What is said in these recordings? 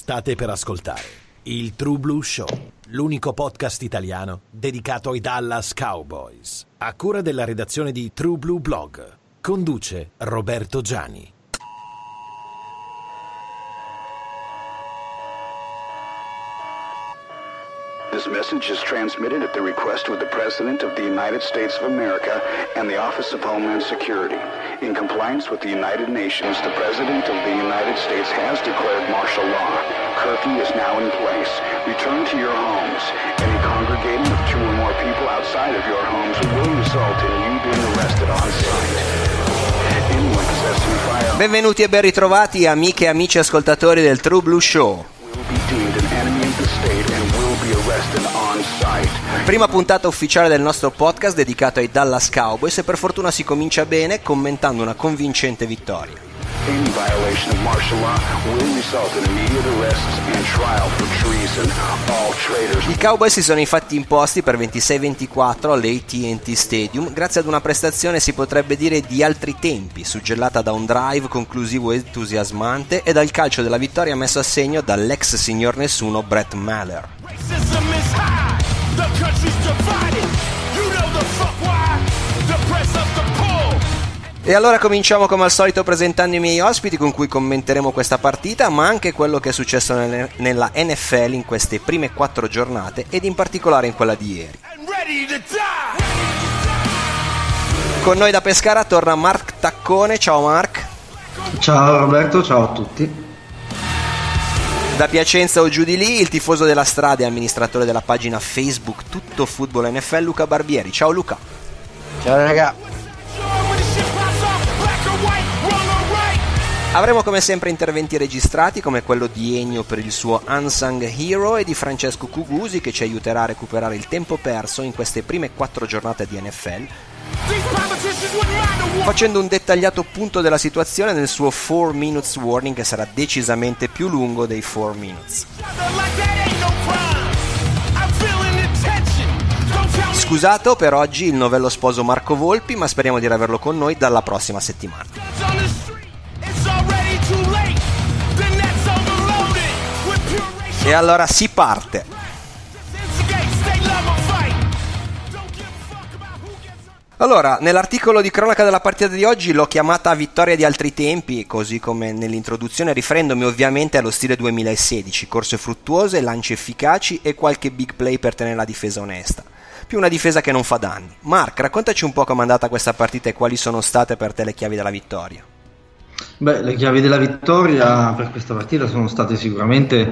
State per ascoltare il True Blue Show, l'unico podcast italiano dedicato ai Dallas Cowboys. A cura della redazione di True Blue Blog. Conduce Roberto Gianni. This message is transmitted at the request of the President of the United States of America and the Office of Homeland Security. In compliance with the United Nations, the President of the United States has declared martial law. Curfew is now in place. Return to your homes. Any congregating of 2 or more people outside of your homes will result in you being arrested on site. Anyone possessing firearms. Benvenuti e ben ritrovati amiche e amici ascoltatori del True Blue Show. Prima puntata ufficiale del nostro podcast dedicato ai Dallas Cowboys e per fortuna si comincia bene commentando una convincente vittoria. I Cowboys si sono infatti imposti per 26-24 all'AT&T Stadium grazie ad una prestazione, si potrebbe dire, di altri tempi, suggellata da un drive conclusivo entusiasmante e dal calcio della vittoria messo a segno dall'ex signor nessuno Brett Maher. E allora cominciamo come al solito presentando i miei ospiti con cui commenteremo questa partita, ma anche quello che è successo nella NFL in queste prime 4 giornate ed in particolare in quella di ieri. Con noi da Pescara torna Mark Taccone. Ciao Mark. Ciao Roberto, ciao a tutti. Da Piacenza o giù di lì, il tifoso della strada e amministratore della pagina Facebook Tutto Football NFL, Luca Barbieri. Ciao Luca. Ciao raga. Avremo come sempre interventi registrati come quello di Ennio per il suo Unsung Hero e di Francesco Cugusi che ci aiuterà a recuperare il tempo perso in queste prime 4 giornate di NFL, facendo un dettagliato punto della situazione nel suo 4 Minutes Warning che sarà decisamente più lungo dei 4 Minutes. Scusato per oggi il novello sposo Marco Volpi, ma speriamo di averlo con noi dalla prossima settimana. E allora si parte. Allora, nell'articolo di cronaca della partita di oggi l'ho chiamata vittoria di altri tempi, così come nell'introduzione, riferendomi ovviamente allo stile 2016, corse fruttuose, lanci efficaci e qualche big play per tenere la difesa onesta. Più una difesa che non fa danni. Mark, raccontaci un po' com'è andata questa partita e quali sono state per te le chiavi della vittoria. Beh, le chiavi della vittoria per questa partita sono state sicuramente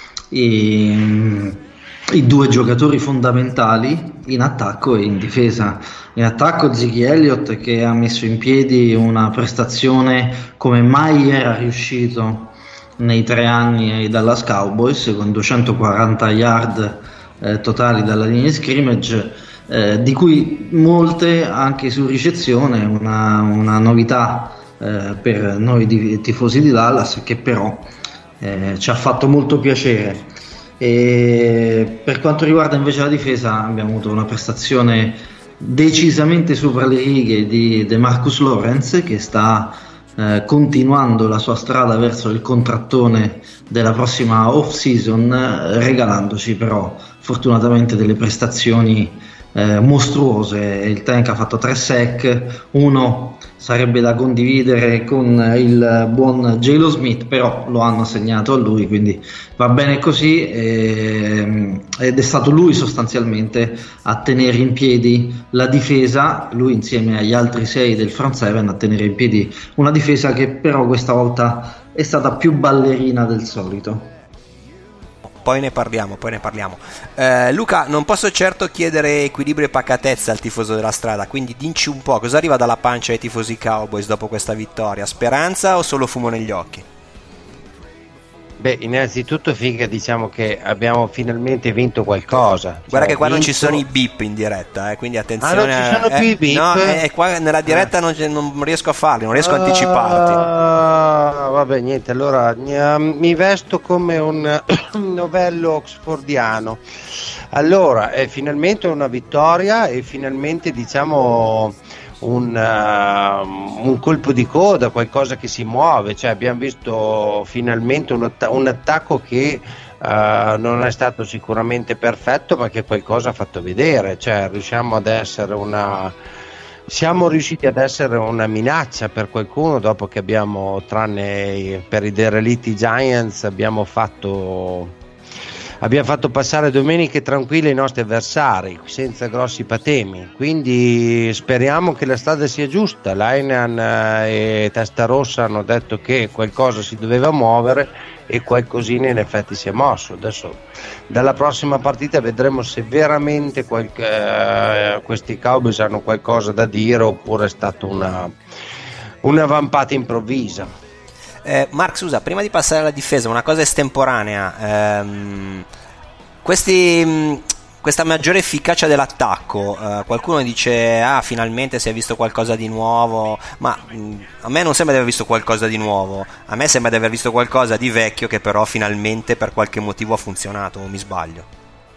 i 2 giocatori fondamentali in attacco e in difesa. In attacco Ziggy Elliott, che ha messo in piedi una prestazione come mai era riuscito nei 3 anni ai Dallas Cowboys, con 240 yard totali dalla linea di scrimmage, di cui molte anche su ricezione, una novità per noi tifosi di Dallas, che però ci ha fatto molto piacere. E per quanto riguarda invece la difesa, abbiamo avuto una prestazione decisamente sopra le righe di DeMarcus Lawrence, che sta continuando la sua strada verso il contrattone della prossima off season, regalandoci però fortunatamente delle prestazioni mostruose. Il Tank ha fatto 3 sack, uno sarebbe da condividere con il buon J.Lo Smith, però lo hanno assegnato a lui, quindi va bene così, ed è stato lui sostanzialmente a tenere in piedi la difesa, lui insieme agli altri 6 del front 7 a tenere in piedi una difesa che però questa volta è stata più ballerina del solito. Poi ne parliamo. Luca, non posso certo chiedere equilibrio e pacatezza al tifoso della strada, quindi dici un po' cosa arriva dalla pancia ai tifosi Cowboys dopo questa vittoria? Speranza o solo fumo negli occhi? Beh, innanzitutto figa, diciamo che abbiamo finalmente vinto qualcosa. Guarda che qua non ci sono i beep in diretta, quindi attenzione. Non ci sono più i beep? No, qua nella diretta non riesco a farli, non riesco a anticiparti. Vabbè, niente, allora mi vesto come un novello oxfordiano. Allora, è finalmente una vittoria e finalmente, diciamo, un colpo di coda, qualcosa che si muove, cioè abbiamo visto finalmente un attacco che non è stato sicuramente perfetto, ma che qualcosa ha fatto vedere, cioè siamo riusciti ad essere una minaccia per qualcuno, dopo che abbiamo, tranne per i derelitti Giants, abbiamo fatto passare domeniche tranquille ai nostri avversari senza grossi patemi, quindi speriamo che la strada sia giusta. Linehan e Testarossa hanno detto che qualcosa si doveva muovere e qualcosina in effetti si è mosso. Adesso dalla prossima partita vedremo se veramente questi Cowboys hanno qualcosa da dire oppure è stata una vampata improvvisa. Mark, scusa, prima di passare alla difesa, una cosa estemporanea, questa maggiore efficacia dell'attacco, qualcuno dice finalmente si è visto qualcosa di nuovo, ma a me non sembra di aver visto qualcosa di nuovo, a me sembra di aver visto qualcosa di vecchio che però finalmente per qualche motivo ha funzionato, o mi sbaglio?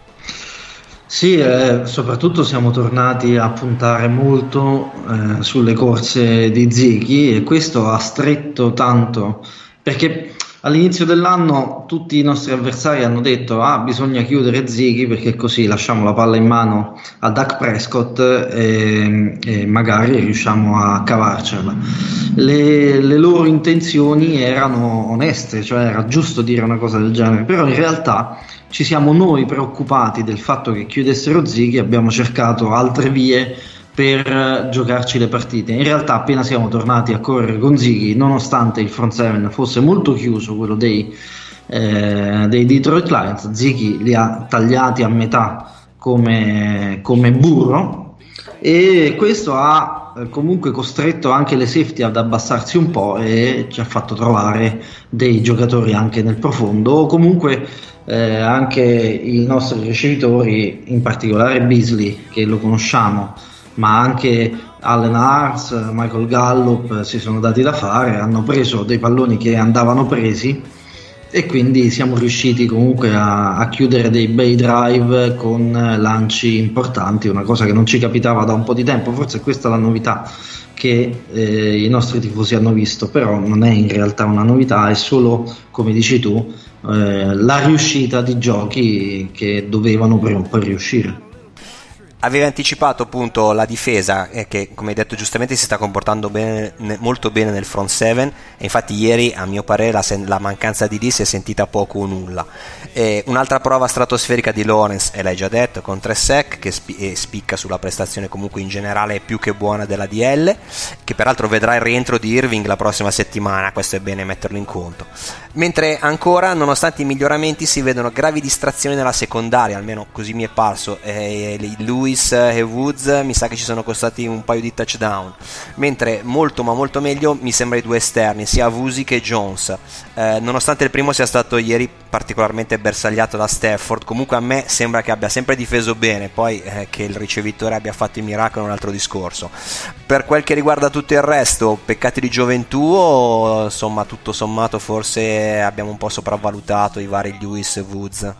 Sì, soprattutto siamo tornati a puntare molto sulle corse di Ziggy, e questo ha stretto tanto, perché all'inizio dell'anno tutti i nostri avversari hanno detto bisogna chiudere Ziggy perché così lasciamo la palla in mano a Dak Prescott e magari riusciamo a cavarcela. Le loro intenzioni erano oneste, cioè era giusto dire una cosa del genere, però in realtà ci siamo noi preoccupati del fatto che chiudessero Ziggy, abbiamo cercato altre vie per giocarci le partite. In realtà appena siamo tornati a correre con Ziggy, nonostante il front seven fosse molto chiuso, quello dei Detroit Lions, Ziggy li ha tagliati a metà come burro, e questo ha comunque costretto anche le safety ad abbassarsi un po' e ci ha fatto trovare dei giocatori anche nel profondo, o comunque anche i nostri ricevitori, in particolare Beasley, che lo conosciamo, ma anche Allen Hurts, Michael Gallup si sono dati da fare, hanno preso dei palloni che andavano presi, e quindi siamo riusciti comunque a chiudere dei bei drive con lanci importanti, una cosa che non ci capitava da un po' di tempo. Forse questa è la novità che i nostri tifosi hanno visto, però non è in realtà una novità, è solo, come dici tu, la riuscita di giochi che dovevano prima o poi riuscire. Aveva anticipato appunto la difesa che, come hai detto giustamente, si sta comportando bene, molto bene nel front seven, e infatti ieri a mio parere la mancanza di D si è sentita poco o nulla. Un'altra prova stratosferica di Lawrence, e l'hai già detto, con 3 sack, che spicca sulla prestazione comunque in generale più che buona della DL, che peraltro vedrà il rientro di Irving la prossima settimana, questo è bene metterlo in conto. Mentre ancora, nonostante i miglioramenti, si vedono gravi distrazioni nella secondaria, almeno così mi è parso. Lewis e Woods mi sa che ci sono costati un paio di touchdown, mentre molto ma molto meglio mi sembra i due esterni, sia Vusi che Jones, nonostante il primo sia stato ieri particolarmente bersagliato da Stafford. Comunque a me sembra che abbia sempre difeso bene, poi che il ricevitore abbia fatto i miracoli è un altro discorso. Per quel che riguarda tutto il resto, peccati di gioventù o insomma tutto sommato forse abbiamo un po' sopravvalutato i vari Lewis e Woods?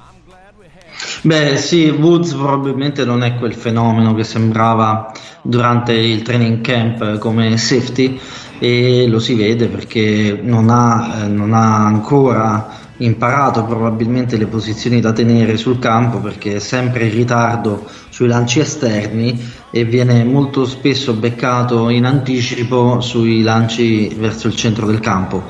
Beh sì, Woods probabilmente non è quel fenomeno che sembrava durante il training camp come safety, e lo si vede perché non ha ancora imparato probabilmente le posizioni da tenere sul campo, perché è sempre in ritardo sui lanci esterni e viene molto spesso beccato in anticipo sui lanci verso il centro del campo.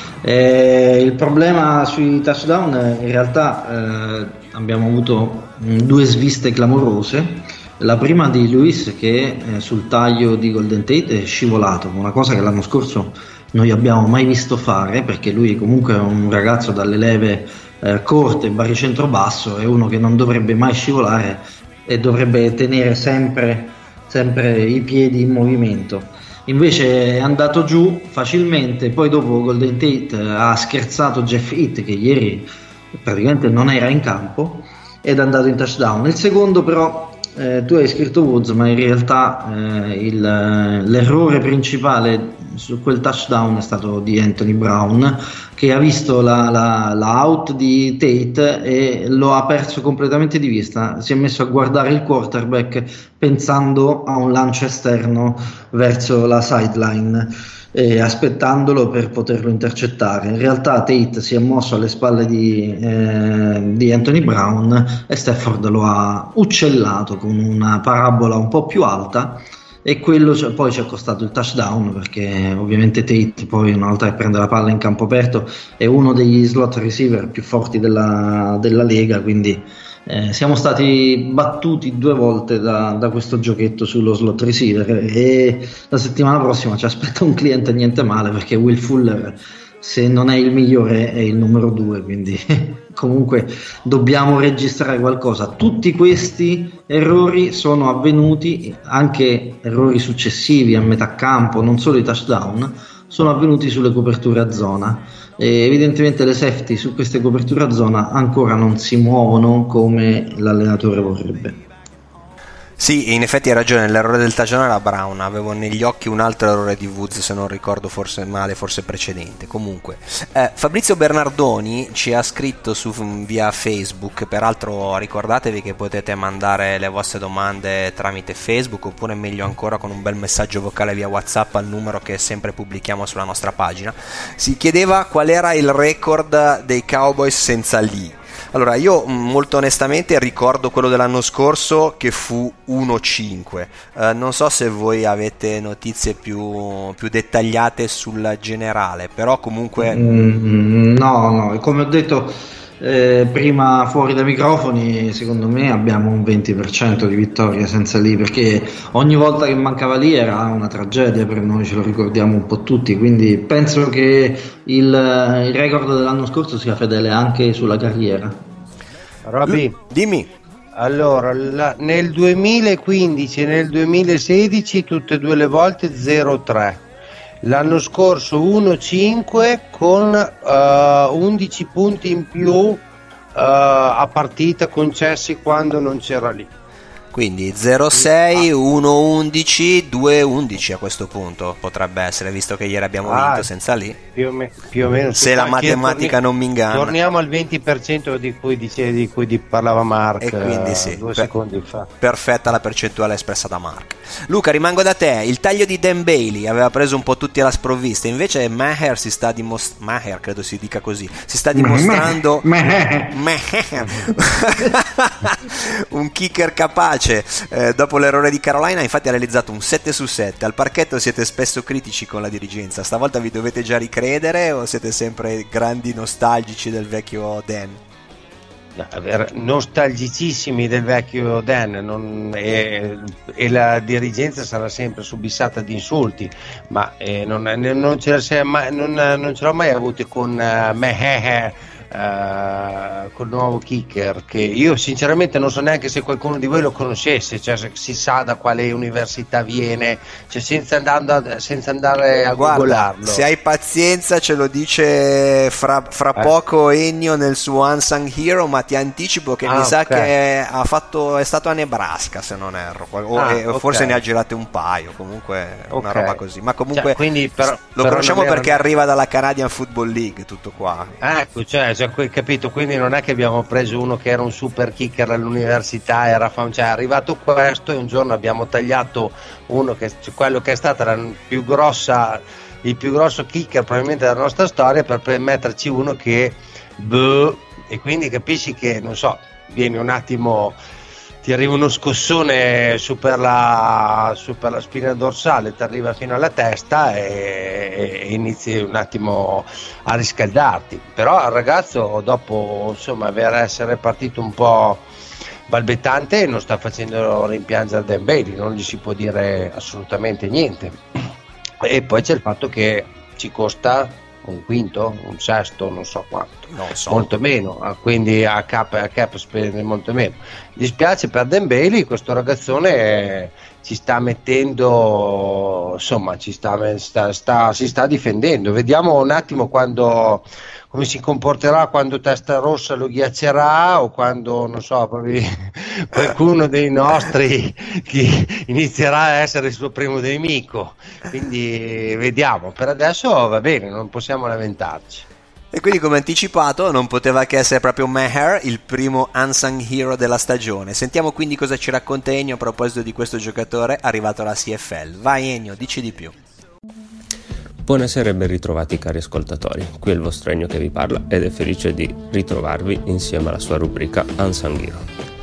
Il problema sui touchdown, in realtà abbiamo avuto 2 sviste clamorose. La prima di Lewis che sul taglio di Golden Tate è scivolato, una cosa che l'anno scorso non gli abbiamo mai visto fare, perché lui comunque è un ragazzo dalle leve corte, baricentro basso, è uno che non dovrebbe mai scivolare e dovrebbe tenere sempre i piedi in movimento. Invece è andato giù facilmente, poi dopo Golden Tate ha scherzato Jeff Heath, che ieri praticamente non era in campo, ed è andato in touchdown. Il secondo però tu hai scritto Woods, ma in realtà l'errore principale su quel touchdown è stato di Anthony Brown, che ha visto la out di Tate e lo ha perso completamente di vista. Si è messo a guardare il quarterback pensando a un lancio esterno verso la sideline, aspettandolo per poterlo intercettare. In realtà Tate si è mosso alle spalle di Anthony Brown e Stafford lo ha uccellato con una parabola un po' più alta, e quello poi ci ha costato il touchdown, perché ovviamente Tate poi, una volta che prende la palla in campo aperto, è uno degli slot receiver più forti della Lega, quindi siamo stati battuti 2 volte da questo giochetto sullo slot receiver, e la settimana prossima ci aspetta un cliente niente male, perché Will Fuller, se non è il migliore, è il numero 2, quindi comunque dobbiamo registrare qualcosa. Tutti questi errori sono avvenuti, anche errori successivi a metà campo, non solo i touchdown, sono avvenuti sulle coperture a zona, e evidentemente le safety su queste coperture a zona ancora non si muovono come l'allenatore vorrebbe. Sì, in effetti hai ragione, l'errore del touchdown era Brown, avevo negli occhi un altro errore di Woods, se non ricordo forse male, forse precedente. Comunque Fabrizio Bernardoni ci ha scritto via Facebook, peraltro ricordatevi che potete mandare le vostre domande tramite Facebook, oppure meglio ancora con un bel messaggio vocale via WhatsApp al numero che sempre pubblichiamo sulla nostra pagina. Si chiedeva qual era il record dei Cowboys senza Lee. Allora, io molto onestamente ricordo quello dell'anno scorso, che fu 1-5. Non so se voi avete notizie più dettagliate sul generale, però comunque... No, come ho detto prima fuori dai microfoni, secondo me abbiamo un 20% di vittorie senza Lee, perché ogni volta che mancava Lee era una tragedia per noi, ce lo ricordiamo un po' tutti, quindi penso che il record dell'anno scorso sia fedele anche sulla carriera. Roby, dimmi. Allora, nel 2015 e nel 2016 tutte e 2 le volte 0-3. L'anno scorso 1-5 con 11 punti in più a partita concessi quando non c'era Lee. Quindi 0-6, 1-11, 2-11 a questo punto potrebbe essere, visto che ieri abbiamo vinto senza Lee. Più o meno. Se la matematica non mi inganna. Torniamo al 20% di cui parlava Mark, e quindi sì, 2 secondi fa. Perfetta la percentuale espressa da Mark. Luca, rimango da te. Il taglio di Dan Bailey aveva preso un po' tutti alla sprovvista, invece Maher Maher credo si dica così, si sta dimostrando un kicker capace. Dopo l'errore di Carolina, infatti ha realizzato un 7/7. Al parchetto siete spesso critici con la dirigenza, stavolta vi dovete già ricredere o siete sempre grandi nostalgici del vecchio Dan? Nostalgicissimi del vecchio Dan, e la dirigenza sarà sempre subissata di insulti, ma non ce l'ho mai avuto con col nuovo kicker, che io sinceramente non so neanche se qualcuno di voi lo conoscesse, cioè se si sa da quale università viene, cioè senza andare a googlarlo. Se hai pazienza ce lo dice fra poco Ennio nel suo Unsung Hero, ma ti anticipo che mi sa che è stato a Nebraska, se non erro, forse ne ha girate un paio, comunque una roba così, ma comunque quindi lo conosciamo perché arriva dalla Canadian Football League, tutto qua. Ecco, cioè capito, quindi non è che abbiamo preso uno che era un super kicker all'università, è arrivato questo e un giorno abbiamo tagliato uno quello che è stata il più grosso kicker probabilmente della nostra storia, per metterci uno che e quindi capisci che, non so, vieni un attimo, ti arriva uno scossone su per la spina dorsale, ti arriva fino alla testa e inizi un attimo a riscaldarti. Però il ragazzo, dopo insomma essere partito un po' balbettante, non sta facendo rimpiangere Dan Bailey, non gli si può dire assolutamente niente. E poi c'è il fatto che ci costa un quinto, un sesto, non so quanto, molto meno, quindi a cap spende molto meno. Dispiace per Dan Bailey, questo ragazzone sta mettendo, insomma, si sta difendendo. Vediamo un attimo come si comporterà quando Testarossa lo ghiaccerà, o quando, non so, qualcuno dei nostri che inizierà a essere il suo primo nemico. Quindi vediamo. Per adesso va bene, non possiamo lamentarci. E quindi, come anticipato, non poteva che essere proprio Maher il primo unsung hero della stagione. Sentiamo quindi cosa ci racconta Ennio a proposito di questo giocatore arrivato alla CFL. Vai Ennio, dici di più. Buonasera e ben ritrovati cari ascoltatori, qui è il vostro Ennio che vi parla ed è felice di ritrovarvi insieme alla sua rubrica Unsung Hero.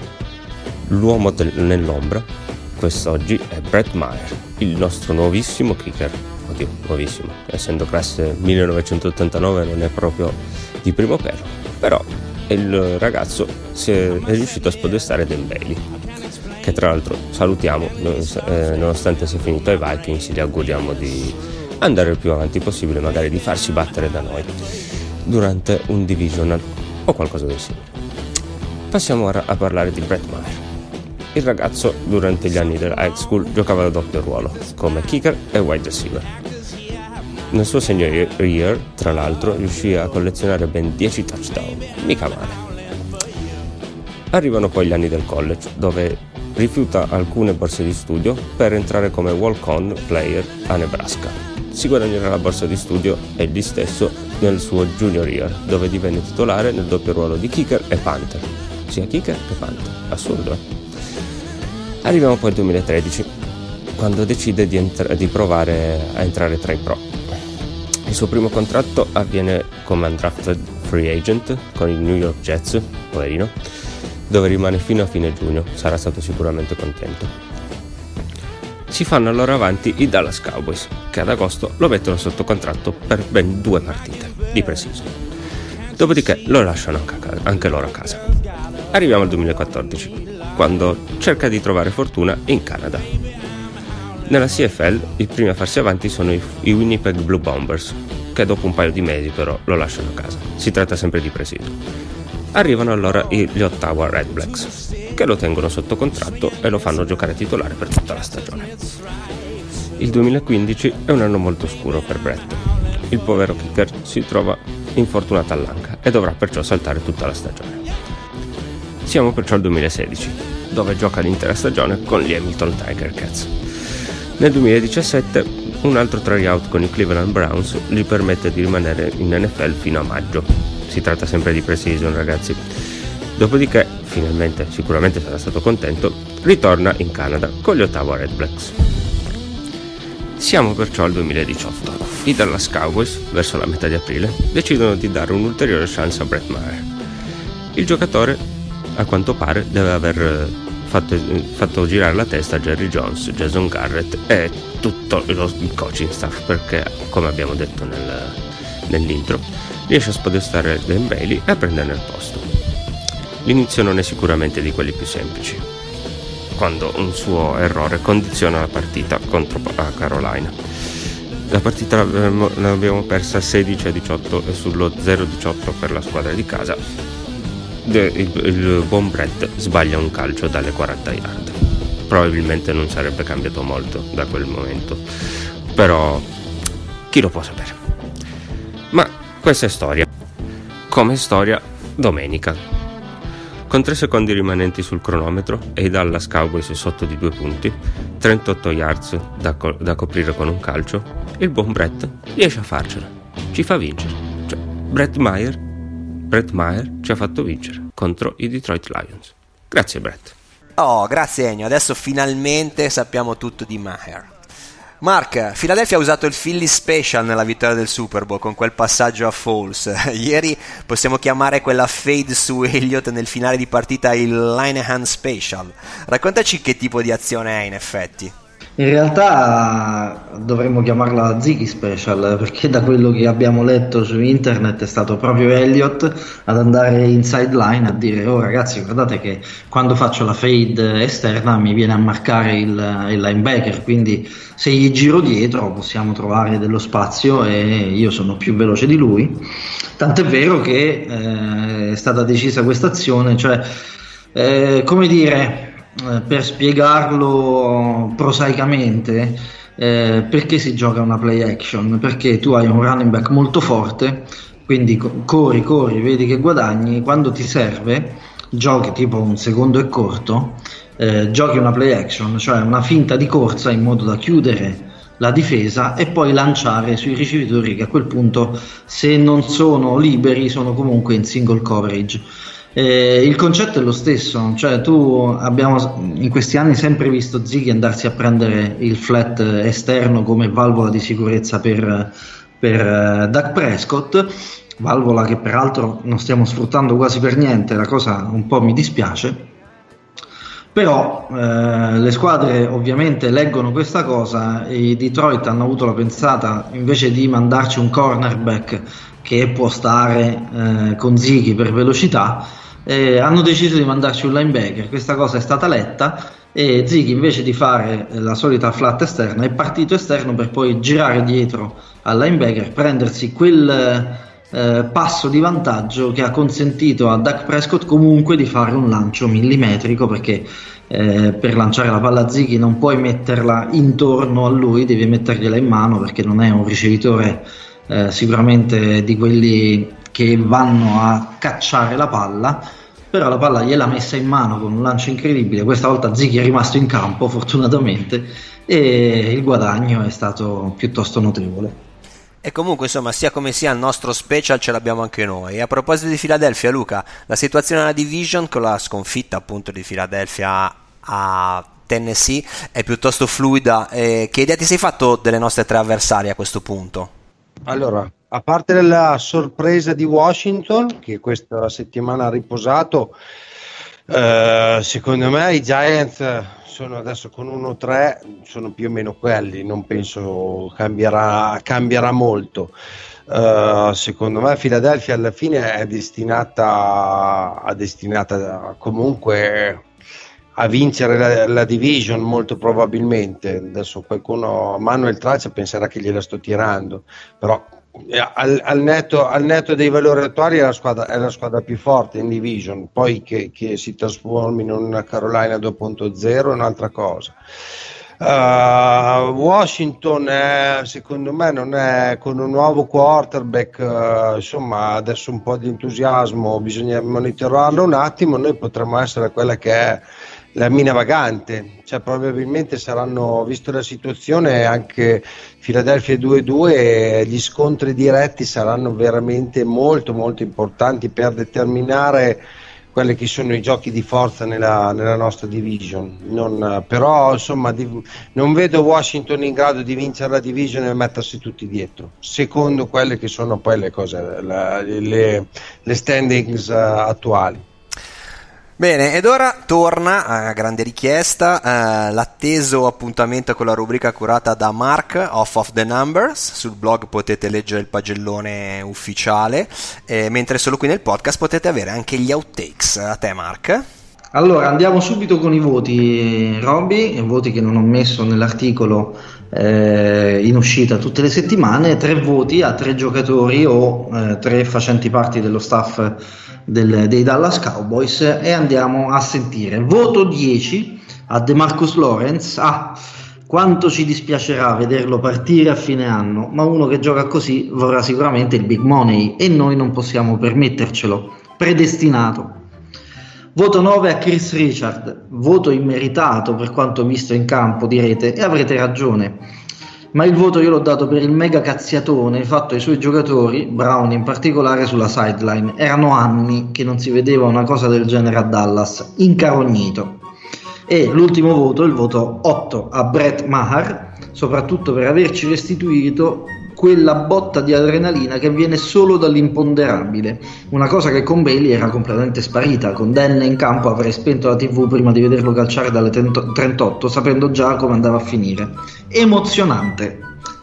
L'uomo nell'ombra quest'oggi è Brett Maher, il nostro nuovissimo kicker. Oddio, nuovissimo, essendo classe 1989 non è proprio di primo pelo, però il ragazzo è riuscito a spodestare Dan Bailey, che tra l'altro salutiamo, nonostante sia finito ai Vikings, gli auguriamo di andare il più avanti possibile, magari di farsi battere da noi durante un divisional o qualcosa del simile. Passiamo ora a parlare di Brett Maher. Il ragazzo durante gli anni della high school giocava da doppio ruolo come kicker e wide receiver. Nel suo senior year, tra l'altro, riuscì a collezionare ben 10 touchdown, mica male. Arrivano poi gli anni del college, dove rifiuta alcune borse di studio per entrare come walk-on player a Nebraska. Si guadagnerà la borsa di studio egli stesso nel suo junior year, dove divenne titolare nel doppio ruolo di kicker e punter. Sia kicker che punter. Assurdo, eh? Arriviamo poi al 2013, quando decide di provare a entrare tra i pro. Il suo primo contratto avviene come undrafted free agent con i New York Jets, poverino, dove rimane fino a fine giugno. Sarà stato sicuramente contento. Si fanno allora avanti i Dallas Cowboys, che ad agosto lo mettono sotto contratto per ben 2 partite di pre-season. Dopodiché lo lasciano anche loro a casa. Arriviamo al 2014, quando cerca di trovare fortuna in Canada. Nella CFL i primi a farsi avanti sono i Winnipeg Blue Bombers, che dopo un paio di mesi però lo lasciano a casa. Si tratta sempre di pre-season. Arrivano allora gli Ottawa Red Blacks, che lo tengono sotto contratto e lo fanno giocare titolare per tutta la stagione. Il 2015 è un anno molto scuro per Brett. Il povero kicker si trova infortunato all'anca e dovrà perciò saltare tutta la stagione. Siamo perciò al 2016, dove gioca l'intera stagione con gli Hamilton Tiger Cats. Nel 2017 un altro tryout con i Cleveland Browns gli permette di rimanere in NFL fino a maggio. Si tratta sempre di pre-season, ragazzi. Dopodiché, finalmente, sicuramente sarà stato contento, ritorna in Canada con gli Ottawa Red Blacks. Siamo perciò al 2018. I Dallas Cowboys, verso la metà di aprile, decidono di dare un'ulteriore chance a Brett Maher. Il giocatore, a quanto pare, deve aver fatto girare la testa a Jerry Jones, Jason Garrett e tutto il coaching staff, perché, come abbiamo detto nell'intro, riesce a spodestare Dan Bailey e a prenderne il posto. L'inizio non è sicuramente di quelli più semplici, quando un suo errore condiziona la partita contro Carolina. La partita l'abbiamo persa 16-18 e sullo 0-18 per la squadra di casa. Il buon Brett sbaglia un calcio dalle 40 yard. Probabilmente non sarebbe cambiato molto da quel momento, però chi lo può sapere. Ma questa è storia. Come storia, domenica. Con 3 secondi rimanenti sul cronometro e i Dallas Cowboys sotto di 2 punti, 38 yards da coprire con un calcio, il buon Brett riesce a farcela. Ci fa vincere. Cioè, Brett Maher ci ha fatto vincere contro i Detroit Lions. Grazie Brett. Oh, grazie Ennio. Adesso finalmente sappiamo tutto di Maher. Mark, Philadelphia ha usato il Philly Special nella vittoria del Super Bowl con quel passaggio a Foles. Ieri possiamo chiamare quella fade su Elliott nel finale di partita il Linehan Special. Raccontaci che tipo di azione è in effetti. In realtà dovremmo chiamarla Ziggy Special, perché da quello che abbiamo letto su internet è stato proprio Elliott ad andare in sideline a dire: oh ragazzi, guardate che quando faccio la fade esterna mi viene a marcare il linebacker, quindi se gli giro dietro possiamo trovare dello spazio e io sono più veloce di lui. Tant'è vero che è stata decisa questa azione, cioè come dire, per spiegarlo prosaicamente, perché si gioca una play action? Perché tu hai un running back molto forte, quindi corri, vedi che guadagni, quando ti serve giochi tipo un secondo e corto, giochi una play action, cioè una finta di corsa in modo da chiudere la difesa e poi lanciare sui ricevitori che a quel punto, se non sono liberi, sono comunque in single coverage. Il concetto è lo stesso, cioè abbiamo in questi anni sempre visto Ziggy andarsi a prendere il flat esterno come valvola di sicurezza per Dak Prescott, valvola che peraltro non stiamo sfruttando quasi per niente, la cosa un po' mi dispiace. Però le squadre ovviamente leggono questa cosa, e i Detroit hanno avuto la pensata, invece di mandarci un cornerback che può stare con Ziggy per velocità, hanno deciso di mandarci un linebacker. Questa cosa è stata letta e Ziggy, invece di fare la solita flat esterna, è partito esterno per poi girare dietro al linebacker, prendersi quel passo di vantaggio che ha consentito a Dak Prescott comunque di fare un lancio millimetrico, perché per lanciare la palla a Ziggy non puoi metterla intorno a lui, devi mettergliela in mano, perché non è un ricevitore sicuramente di quelli che vanno a cacciare la palla, però la palla gliel'ha messa in mano con un lancio incredibile. Questa volta Ziggy è rimasto in campo fortunatamente e il guadagno è stato piuttosto notevole. E comunque, insomma, sia come sia, il nostro special ce l'abbiamo anche noi. E a proposito di Philadelphia, Luca, la situazione nella division con la sconfitta appunto di Philadelphia a Tennessee è piuttosto fluida. Che idea ti sei fatto delle nostre tre avversarie a questo punto? Allora, a parte la sorpresa di Washington, che questa settimana ha riposato, secondo me i Giants sono adesso con 1-3, sono più o meno quelli, non penso cambierà molto. Secondo me Philadelphia alla fine è destinata comunque a vincere la division, molto probabilmente. Adesso qualcuno, Manuel Traccia, penserà che gliela sto tirando, però al netto dei valori attuali è la squadra più forte in division. Poi che si trasformi in una Carolina 2.0 è un'altra cosa. Washington secondo me non è, con un nuovo quarterback, insomma adesso un po' di entusiasmo, bisogna monitorarlo un attimo. Noi potremmo essere quella che è la mina vagante, cioè probabilmente saranno, visto la situazione, anche Philadelphia 2-2, e gli scontri diretti saranno veramente molto molto importanti per determinare quelli che sono i giochi di forza nella nostra division. Però insomma non vedo Washington in grado di vincere la division e mettersi tutti dietro, secondo quelle che sono poi le cose, le standings attuali. Bene, ed ora torna, a grande richiesta, l'atteso appuntamento con la rubrica curata da Mark, Off the Numbers. Sul blog potete leggere il pagellone ufficiale, mentre solo qui nel podcast potete avere anche gli outtakes. A te, Mark. Allora, andiamo subito con i voti, Robby, voti che non ho messo nell'articolo in uscita tutte le settimane. 3 voti a 3 giocatori o 3 facenti parte dello staff dei Dallas Cowboys, e andiamo a sentire. Voto 10 a DeMarcus Lawrence. Quanto ci dispiacerà vederlo partire a fine anno, ma uno che gioca così vorrà sicuramente il big money e noi non possiamo permettercelo, predestinato. Voto 9 a Chris Richard, voto immeritato per quanto visto in campo, direte, e avrete ragione, ma il voto io l'ho dato per il mega cazziatone fatto ai suoi giocatori, Brown in particolare, sulla sideline. Erano anni che non si vedeva una cosa del genere a Dallas, incarognito. E l'ultimo voto, il voto 8 a Brett Maher, soprattutto per averci restituito quella botta di adrenalina che viene solo dall'imponderabile, una cosa che con Bailey era completamente sparita. Con Dan in campo avrei spento la TV prima di vederlo calciare dalle 38, sapendo già come andava a finire. Emozionante.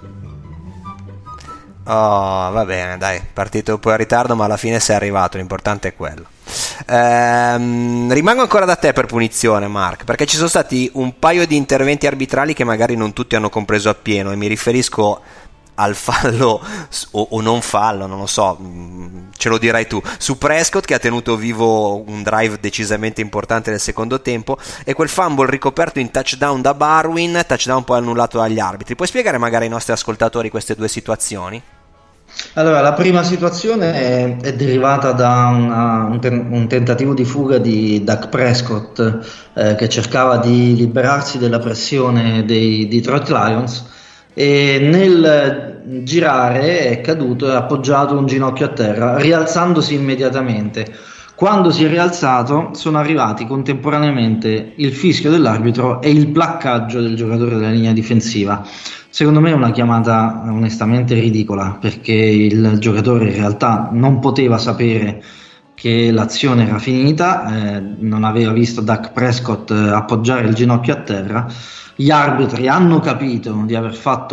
Oh, va bene, dai, partito un po' in ritardo, ma alla fine sei arrivato, l'importante è quello. Rimango ancora da te per punizione, Mark, perché ci sono stati un paio di interventi arbitrali che magari non tutti hanno compreso appieno, e mi riferisco al fallo o non fallo, non lo so, ce lo dirai tu, su Prescott, che ha tenuto vivo un drive decisamente importante nel secondo tempo, e quel fumble ricoperto in touchdown da Barwin, touchdown poi annullato dagli arbitri. Puoi spiegare magari ai nostri ascoltatori queste due situazioni? Allora, la prima situazione è derivata da un tentativo di fuga di Dak Prescott, che cercava di liberarsi della pressione dei Detroit Lions, e nel girare è caduto e ha appoggiato un ginocchio a terra, rialzandosi immediatamente. Quando si è rialzato sono arrivati contemporaneamente il fischio dell'arbitro e il placcaggio del giocatore della linea difensiva. Secondo me è una chiamata onestamente ridicola, perché il giocatore in realtà non poteva sapere che l'azione era finita, non aveva visto Dak Prescott appoggiare il ginocchio a terra. Gli arbitri hanno capito di aver fatto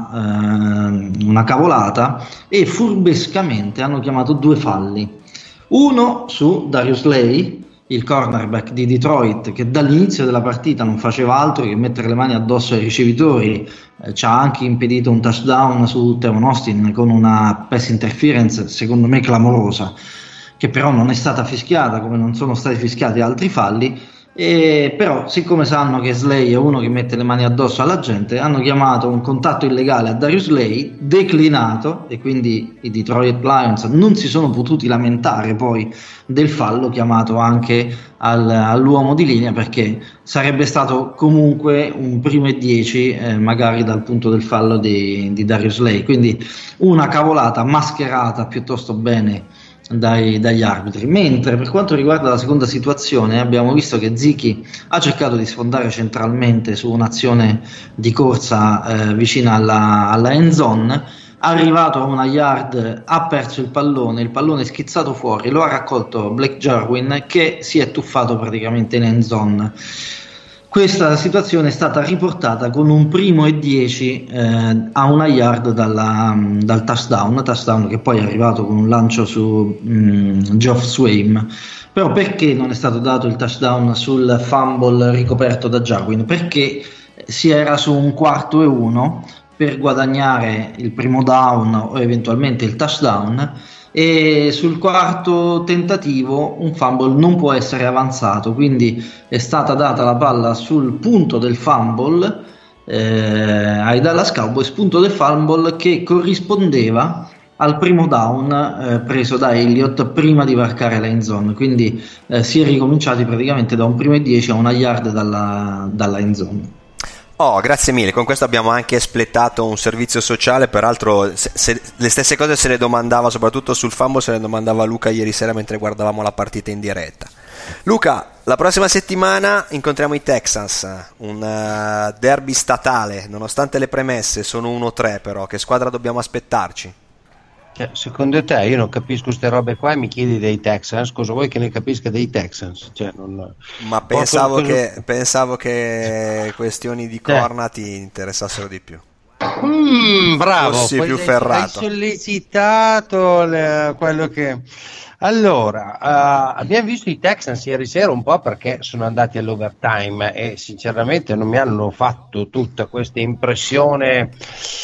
una cavolata e furbescamente hanno chiamato 2 falli. Uno su Darius Slay, il cornerback di Detroit, che dall'inizio della partita non faceva altro che mettere le mani addosso ai ricevitori, ci ha anche impedito un touchdown su Tevon Austin con una pass interference secondo me clamorosa, che però non è stata fischiata, come non sono stati fischiati altri falli. Però siccome sanno che Slay è uno che mette le mani addosso alla gente, hanno chiamato un contatto illegale a Darius Slay, declinato, e quindi i Detroit Lions non si sono potuti lamentare poi del fallo chiamato anche all'uomo di linea, perché sarebbe stato comunque un primo e 10 magari dal punto del fallo di Darius Slay. Quindi una cavolata mascherata piuttosto bene dagli arbitri. Mentre per quanto riguarda la seconda situazione, abbiamo visto che Zichi ha cercato di sfondare centralmente su un'azione di corsa vicina alla end zone, arrivato a 1 yard, ha perso il pallone è schizzato fuori, lo ha raccolto Blake Jarwin, che si è tuffato praticamente in end zone. Questa situazione è stata riportata con un primo e 10 a 1 yard dal touchdown che poi è arrivato con un lancio su Geoff Swaim. Però perché non è stato dato il touchdown sul fumble ricoperto da Jarwin? Perché si era su un 4º e 1 per guadagnare il primo down o eventualmente il touchdown, e sul quarto tentativo un fumble non può essere avanzato, quindi è stata data la palla sul punto del fumble ai Dallas Cowboys, punto del fumble che corrispondeva al primo down preso da Elliott prima di varcare la end zone. Quindi si è ricominciati praticamente da un primo e 10 a 1 yard dalla end zone. Oh, grazie mille. Con questo abbiamo anche espletato un servizio sociale. Peraltro le stesse cose se le domandava, soprattutto sul fumble, se le domandava Luca ieri sera mentre guardavamo la partita in diretta. Luca, la prossima settimana incontriamo i Texans, un derby statale. Nonostante le premesse, sono 1-3, però che squadra dobbiamo aspettarci? Secondo te, io non capisco queste robe qua e mi chiedi dei Texans, cosa vuoi che ne capisca dei Texans? Ma pensavo che questioni di corna ti interessassero di più. Bravo, fossi più ferrato. Hai sollecitato quello che... Allora, abbiamo visto i Texans ieri sera un po' perché sono andati all'overtime e sinceramente non mi hanno fatto tutta questa impressione,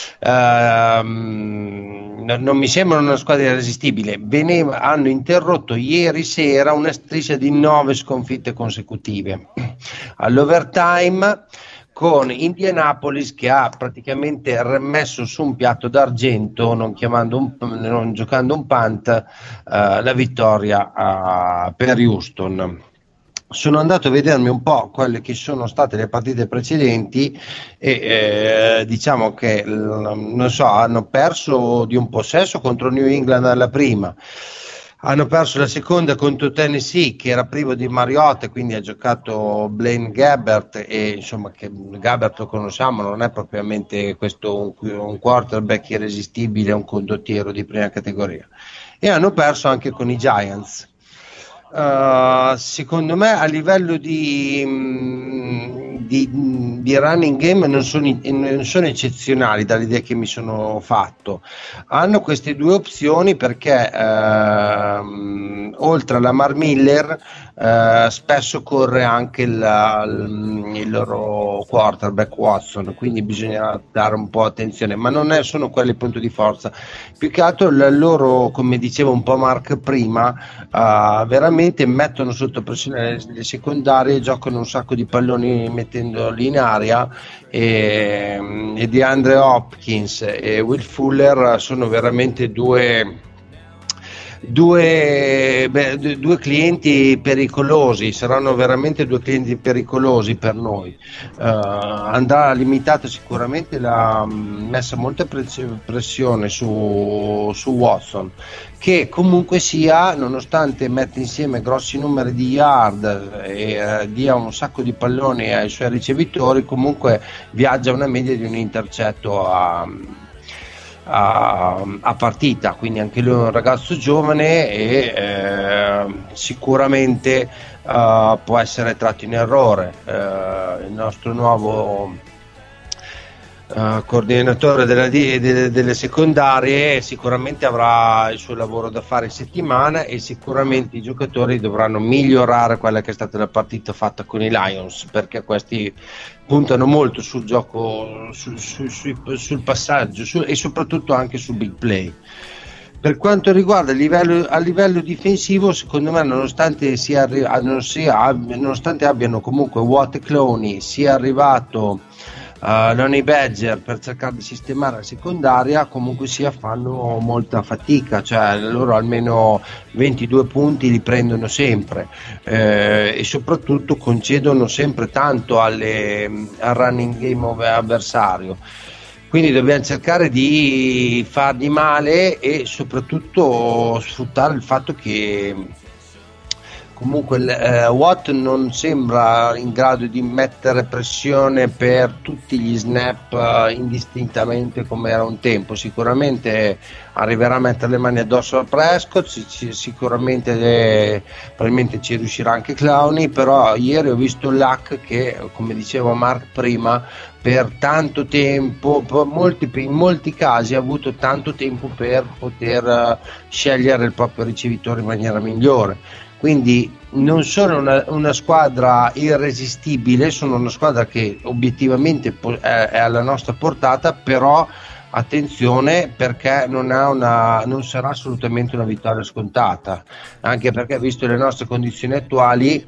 non mi sembrano una squadra irresistibile. Hanno interrotto ieri sera una striscia di 9 sconfitte consecutive all'overtime, con Indianapolis che ha praticamente remesso su un piatto d'argento, non giocando un punt, la vittoria per Houston. Sono andato a vedermi un po' quelle che sono state le partite precedenti e diciamo che hanno perso di un possesso contro New England alla prima. Hanno perso la seconda contro Tennessee, che era privo di Mariota, quindi ha giocato Blaine Gabbert, e insomma che Gabbert lo conosciamo, non è propriamente questo un quarterback irresistibile, un condottiero di prima categoria. E hanno perso anche con i Giants. Secondo me a livello di di running game non sono eccezionali dall'idea che mi sono fatto. Hanno queste due opzioni perché oltre a Lamar Miller spesso corre anche il loro quarterback Watson, quindi bisogna dare un po' attenzione, ma non sono quelli il punto di forza, più che altro loro, come diceva un po' Mark prima, veramente mettono sotto pressione le secondarie, giocano un sacco di palloni mettendoli in aria, e DeAndre Hopkins e Will Fuller sono veramente due clienti pericolosi, saranno veramente due clienti pericolosi per noi. Andrà limitata sicuramente la messa molta pressione su Watson, che comunque sia, nonostante mette insieme grossi numeri di yard e dia un sacco di palloni ai suoi ricevitori, comunque viaggia una media di un intercetto a partita, quindi anche lui è un ragazzo giovane e sicuramente può essere tratto in errore. Il nostro nuovo coordinatore delle secondarie sicuramente avrà il suo lavoro da fare in settimana, e sicuramente i giocatori dovranno migliorare quella che è stata la partita fatta con i Lions, perché questi puntano molto sul gioco, sul passaggio e soprattutto anche sul big play. Per quanto riguarda a livello difensivo, secondo me, nonostante abbiano comunque Watt e Clowney, sia arrivato Lonnie Badger per cercare di sistemare la secondaria, comunque sia fanno molta fatica, cioè loro almeno 22 punti li prendono sempre, e soprattutto concedono sempre tanto al running game avversario, quindi dobbiamo cercare di fargli male e soprattutto sfruttare il fatto che comunque Watt non sembra in grado di mettere pressione per tutti gli snap indistintamente come era un tempo. Sicuramente arriverà a mettere le mani addosso a Prescott, sicuramente probabilmente ci riuscirà anche Clowney, però ieri ho visto Luck che, come diceva Mark prima, per tanto tempo, in molti casi ha avuto tanto tempo per poter scegliere il proprio ricevitore in maniera migliore. Quindi non sono una squadra irresistibile, sono una squadra che obiettivamente è alla nostra portata, però attenzione, perché non sarà assolutamente una vittoria scontata, anche perché, visto le nostre condizioni attuali,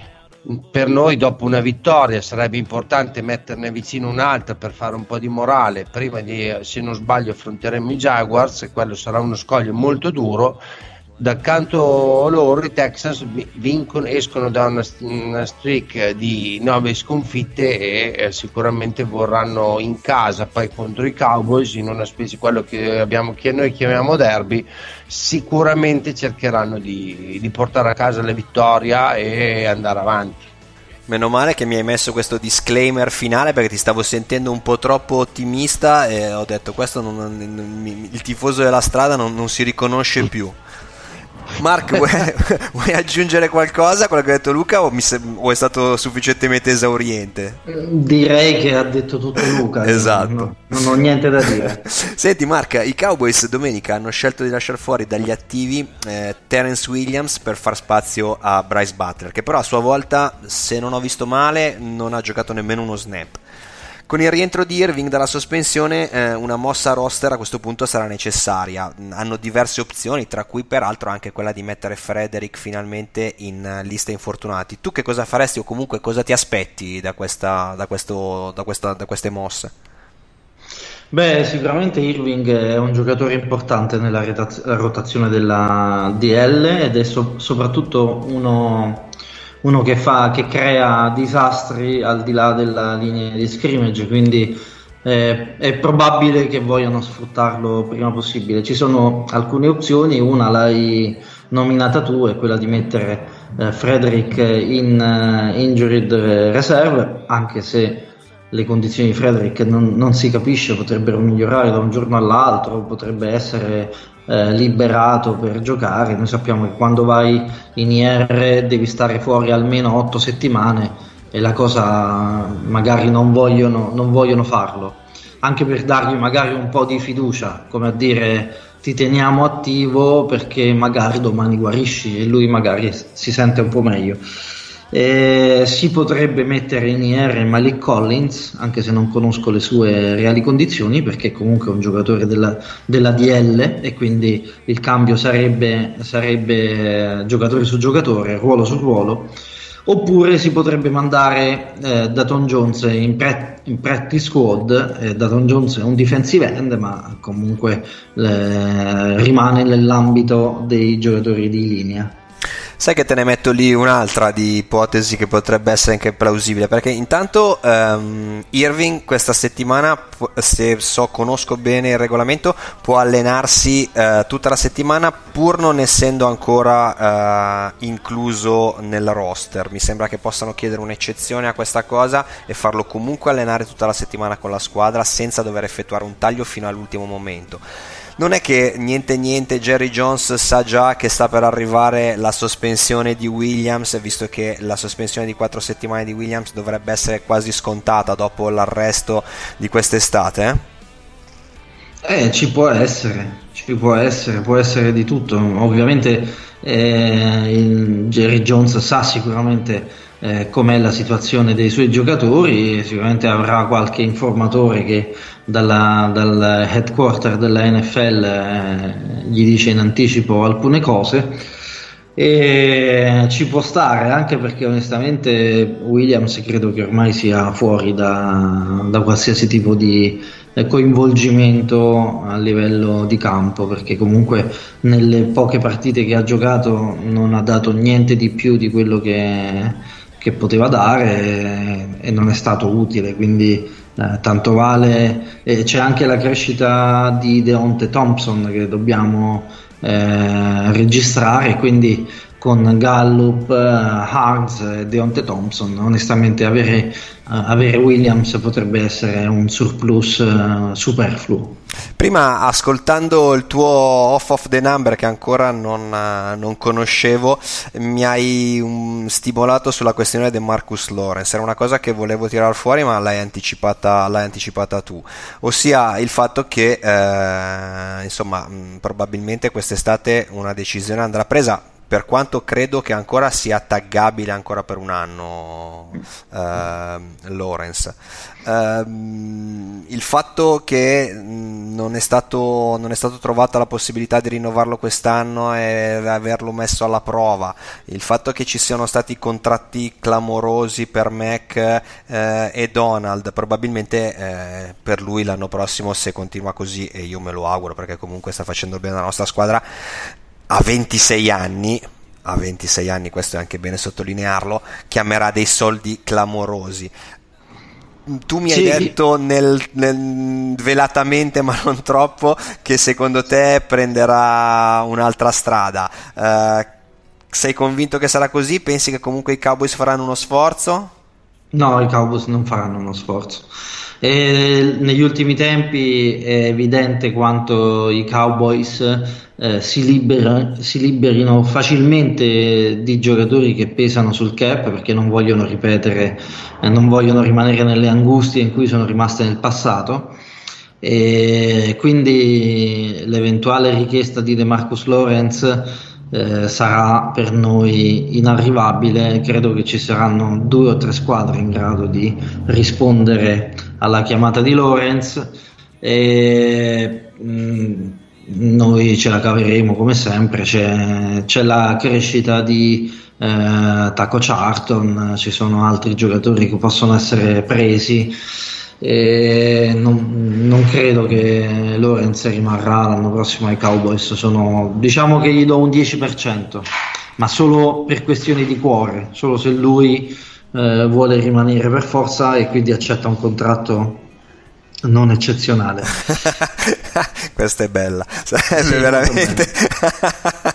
per noi dopo una vittoria sarebbe importante metterne vicino un'altra per fare un po' di morale. Prima se non sbaglio, affronteremo i Jaguars e quello sarà uno scoglio molto duro. Dal canto loro i Texans escono da una streak di 9 sconfitte e sicuramente vorranno in casa poi contro i Cowboys, in una specie, quello che noi chiamiamo derby, sicuramente cercheranno di portare a casa la vittoria e andare avanti. Meno male che mi hai messo questo disclaimer finale, perché ti stavo sentendo un po' troppo ottimista e ho detto questo il tifoso della strada non si riconosce più. Mark, vuoi aggiungere qualcosa a quello che ha detto Luca o è stato sufficientemente esauriente? Direi che ha detto tutto Luca. Esatto. Non ho niente da dire. Senti Mark, i Cowboys domenica hanno scelto di lasciare fuori dagli attivi Terrence Williams per far spazio a Bryce Butler, che però a sua volta, se non ho visto male, non ha giocato nemmeno uno snap. Con il rientro di Irving dalla sospensione, una mossa roster a questo punto sarà necessaria. Hanno diverse opzioni, tra cui peraltro anche quella di mettere Frederick finalmente in lista infortunati. Tu che cosa faresti, o comunque cosa ti aspetti da queste mosse? Beh, sicuramente Irving è un giocatore importante nella rotazione della DL ed è soprattutto uno che crea disastri al di là della linea di scrimmage, quindi è probabile che vogliano sfruttarlo prima possibile. Ci sono alcune opzioni, una l'hai nominata tu, è quella di mettere Frederick in injured reserve, anche se le condizioni di Frederick non si capisce, potrebbero migliorare da un giorno all'altro, potrebbe essere liberato per giocare. Noi sappiamo che quando vai in IR devi stare fuori almeno 8 settimane e la cosa magari non vogliono farlo, anche per dargli magari un po' di fiducia, come a dire ti teniamo attivo perché magari domani guarisci, e lui magari si sente un po' meglio. Si potrebbe mettere in IR Malik Collins, anche se non conosco le sue reali condizioni, perché comunque è un giocatore della DL, e quindi il cambio sarebbe giocatore su giocatore, ruolo su ruolo. Oppure si potrebbe mandare Daton Jones in practice squad. Daton Jones è un defensive end, ma comunque rimane nell'ambito dei giocatori di linea. Sai che te ne metto lì un'altra di ipotesi che potrebbe essere anche plausibile, perché intanto Irving questa settimana, se conosco bene il regolamento, può allenarsi tutta la settimana pur non essendo ancora incluso nel roster. Mi sembra che possano chiedere un'eccezione a questa cosa e farlo comunque allenare tutta la settimana con la squadra senza dover effettuare un taglio fino all'ultimo momento. Non è che niente Jerry Jones sa già che sta per arrivare la sospensione di Williams, visto che la sospensione di 4 settimane di Williams dovrebbe essere quasi scontata dopo l'arresto di quest'estate? Ci può essere di tutto. Ovviamente Jerry Jones sa sicuramente com'è la situazione dei suoi giocatori, sicuramente avrà qualche informatore che dal headquarter della NFL gli dice in anticipo alcune cose, e ci può stare, anche perché onestamente Williams credo che ormai sia fuori da qualsiasi tipo di coinvolgimento a livello di campo, perché comunque nelle poche partite che ha giocato non ha dato niente di più di quello che poteva dare, e non è stato utile, quindi tanto vale. C'è anche la crescita di Deonte Thompson che dobbiamo registrare, quindi con Gallup, Hargs e Deonte Thompson onestamente avere Williams potrebbe essere un surplus superfluo. Prima, ascoltando il tuo off the number che ancora non conoscevo, mi hai stimolato sulla questione di Marcus Lawrence. Era una cosa che volevo tirar fuori, ma l'hai anticipata tu, ossia il fatto che probabilmente quest'estate una decisione andrà presa, per quanto credo che ancora sia taggabile ancora per un anno Lawrence. Il fatto che non è stato trovata la possibilità di rinnovarlo quest'anno e averlo messo alla prova, il fatto che ci siano stati contratti clamorosi per Mac e Donald, probabilmente per lui l'anno prossimo, se continua così, e io me lo auguro perché comunque sta facendo bene la nostra squadra, a 26 anni, questo è anche bene sottolinearlo, chiamerà dei soldi clamorosi. Tu mi hai detto velatamente, ma non troppo, che secondo te prenderà un'altra strada. Sei convinto che sarà così? Pensi che comunque i Cowboys faranno uno sforzo? No, i Cowboys non faranno uno sforzo. Negli ultimi tempi è evidente quanto i Cowboys si liberino facilmente di giocatori che pesano sul cap, perché non vogliono ripetere, non vogliono rimanere nelle angustie in cui sono rimaste nel passato, e quindi l'eventuale richiesta di DeMarcus Lawrence sarà per noi inarrivabile. Credo che ci saranno 2 o 3 squadre in grado di rispondere alla chiamata di Lawrence, e noi ce la caveremo come sempre. C'è la crescita di Taco Charlton, ci sono altri giocatori che possono essere presi, e non credo che Lawrence rimarrà l'anno prossimo ai Cowboys. Diciamo che gli do un 10%, ma solo per questioni di cuore, solo se lui vuole rimanere per forza e quindi accetta un contratto non eccezionale. Questa è bella, sarebbe veramente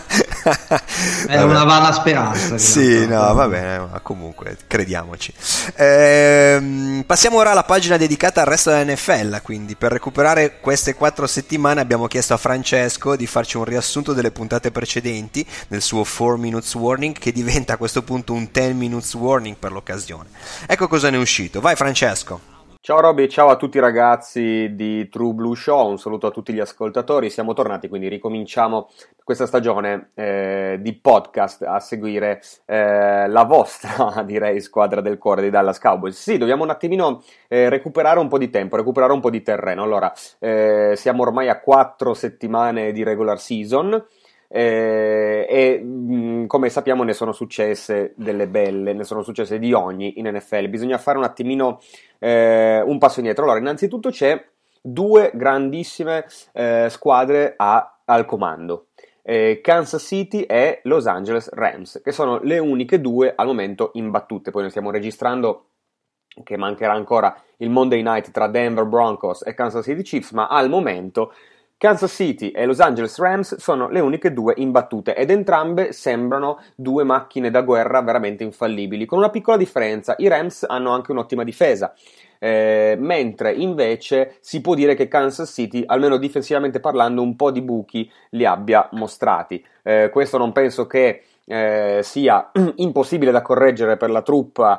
È una vana speranza. Sì, no, va bene, ma comunque crediamoci. Passiamo ora alla pagina dedicata al resto della NFL, quindi per recuperare queste 4 settimane abbiamo chiesto a Francesco di farci un riassunto delle puntate precedenti nel suo 4 minutes warning, che diventa a questo punto un 10 minutes warning per l'occasione. Ecco cosa ne è uscito. Vai Francesco. Ciao Robby, ciao a tutti i ragazzi di True Blue Show, un saluto a tutti gli ascoltatori, siamo tornati, quindi ricominciamo questa stagione di podcast a seguire la vostra, direi, squadra del cuore dei Dallas Cowboys. Sì, dobbiamo un attimino recuperare un po' di tempo, recuperare un po' di terreno. Allora, siamo ormai a 4 settimane di regular season, come sappiamo ne sono successe delle belle, ne sono successe di ogni in NFL. Bisogna fare un attimino un passo indietro. Allora, innanzitutto c'è 2 grandissime squadre al comando, Kansas City e Los Angeles Rams, che sono le uniche 2 al momento imbattute. Poi noi stiamo registrando che mancherà ancora il Monday Night tra Denver Broncos e Kansas City Chiefs, ma al momento Kansas City e Los Angeles Rams sono le uniche 2 imbattute, ed entrambe sembrano 2 macchine da guerra veramente infallibili, con una piccola differenza: i Rams hanno anche un'ottima difesa, mentre invece si può dire che Kansas City, almeno difensivamente parlando, un po' di buchi li abbia mostrati. Questo non penso che sia impossibile da correggere per la truppa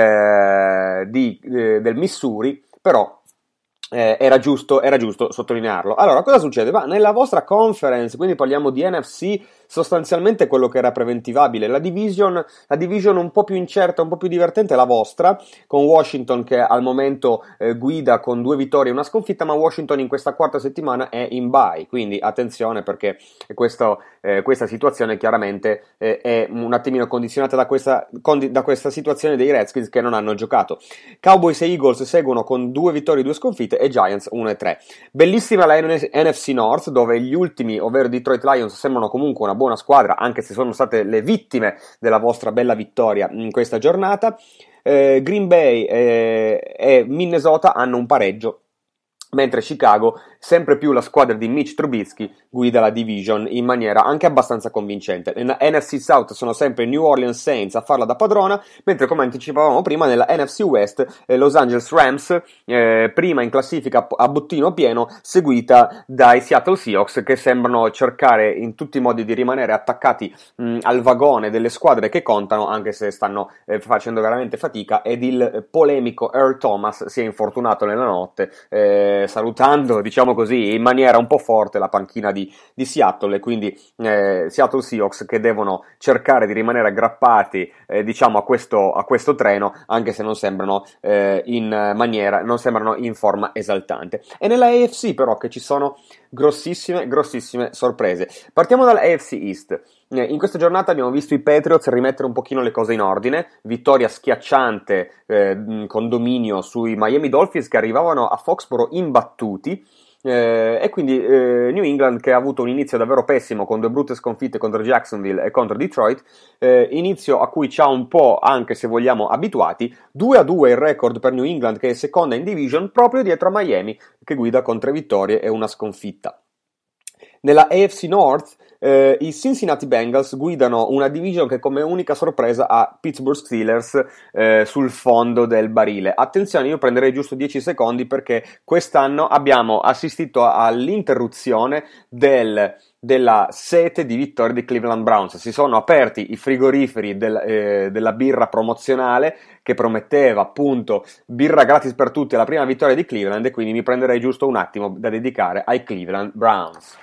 del Missouri, però era giusto sottolinearlo. Allora, cosa succede? Nella vostra conference, quindi parliamo di NFC, sostanzialmente quello che era preventivabile, la division un po' più incerta, un po' più divertente è la vostra, con Washington che al momento guida con 2 vittorie e una sconfitta, ma Washington in questa 4ª settimana è in bye, quindi attenzione, perché questa situazione chiaramente è un attimino condizionata da questa situazione dei Redskins, che non hanno giocato. Cowboys e Eagles seguono con 2 vittorie e 2 sconfitte, e Giants 1-3. Bellissima la NFC North, dove gli ultimi, ovvero Detroit Lions, sembrano comunque una buona squadra, anche se sono state le vittime della vostra bella vittoria in questa giornata. Green Bay e Minnesota hanno un pareggio, mentre Chicago, sempre più la squadra di Mitch Trubisky, guida la division in maniera anche abbastanza convincente. Nella NFC South sono sempre New Orleans Saints a farla da padrona, mentre, come anticipavamo prima, nella NFC West Los Angeles Rams, prima in classifica a bottino pieno, seguita dai Seattle Seahawks, che sembrano cercare in tutti i modi di rimanere attaccati al vagone delle squadre che contano, anche se stanno facendo veramente fatica, ed il polemico Earl Thomas si è infortunato nella notte, salutando, diciamo così, in maniera un po' forte la panchina di Seattle, e quindi Seattle Seahawks che devono cercare di rimanere aggrappati diciamo a questo treno, anche se non sembrano non sembrano in forma esaltante. E nella AFC però che ci sono grossissime sorprese. Partiamo dalla AFC East. In questa giornata abbiamo visto i Patriots rimettere un pochino le cose in ordine, vittoria schiacciante con dominio sui Miami Dolphins, che arrivavano a Foxborough imbattuti, e quindi New England, che ha avuto un inizio davvero pessimo con 2 brutte sconfitte contro Jacksonville e contro Detroit, inizio a cui ci ha un po', anche se vogliamo, abituati. 2-2 il record per New England, che è seconda in division, proprio dietro a Miami, che guida con 3 vittorie e una sconfitta. Nella AFC North i Cincinnati Bengals guidano una division che come unica sorpresa ha Pittsburgh Steelers sul fondo del barile. Attenzione, io prenderei giusto 10 secondi, perché quest'anno abbiamo assistito all'interruzione della sete di vittoria di Cleveland Browns. Si sono aperti i frigoriferi della birra promozionale, che prometteva appunto birra gratis per tutti alla prima vittoria di Cleveland, e quindi mi prenderei giusto un attimo da dedicare ai Cleveland Browns.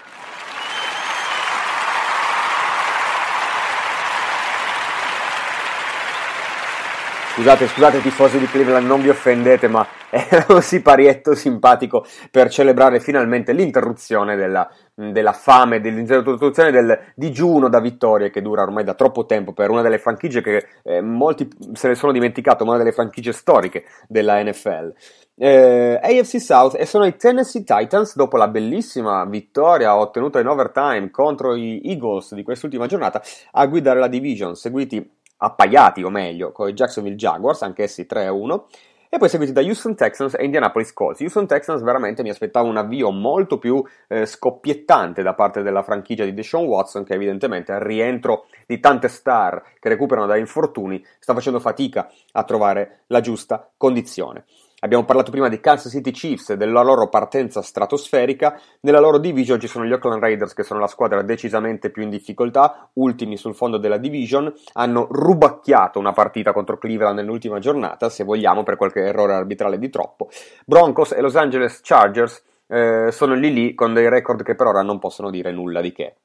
Scusate tifosi di Cleveland, non vi offendete, ma era così parietto simpatico per celebrare finalmente l'interruzione della fame, dell'interruzione del digiuno da vittorie, che dura ormai da troppo tempo per una delle franchigie che molti se ne sono dimenticato, ma una delle franchigie storiche della NFL. AFC South, e sono i Tennessee Titans, dopo la bellissima vittoria ottenuta in overtime contro i Eagles di quest'ultima giornata, a guidare la division, seguiti appaiati, o meglio, con i Jacksonville Jaguars, anch'essi 3-1, e poi seguiti da Houston Texans e Indianapolis Colts. Houston Texans veramente mi aspettavo un avvio molto più scoppiettante da parte della franchigia di Deshaun Watson, che evidentemente al rientro di tante star che recuperano da infortuni sta facendo fatica a trovare la giusta condizione. Abbiamo parlato prima di Kansas City Chiefs e della loro partenza stratosferica. Nella loro division ci sono gli Oakland Raiders, che sono la squadra decisamente più in difficoltà, ultimi sul fondo della division, hanno rubacchiato una partita contro Cleveland nell'ultima giornata, se vogliamo, per qualche errore arbitrale di troppo. Broncos e Los Angeles Chargers sono lì con dei record che per ora non possono dire nulla di che.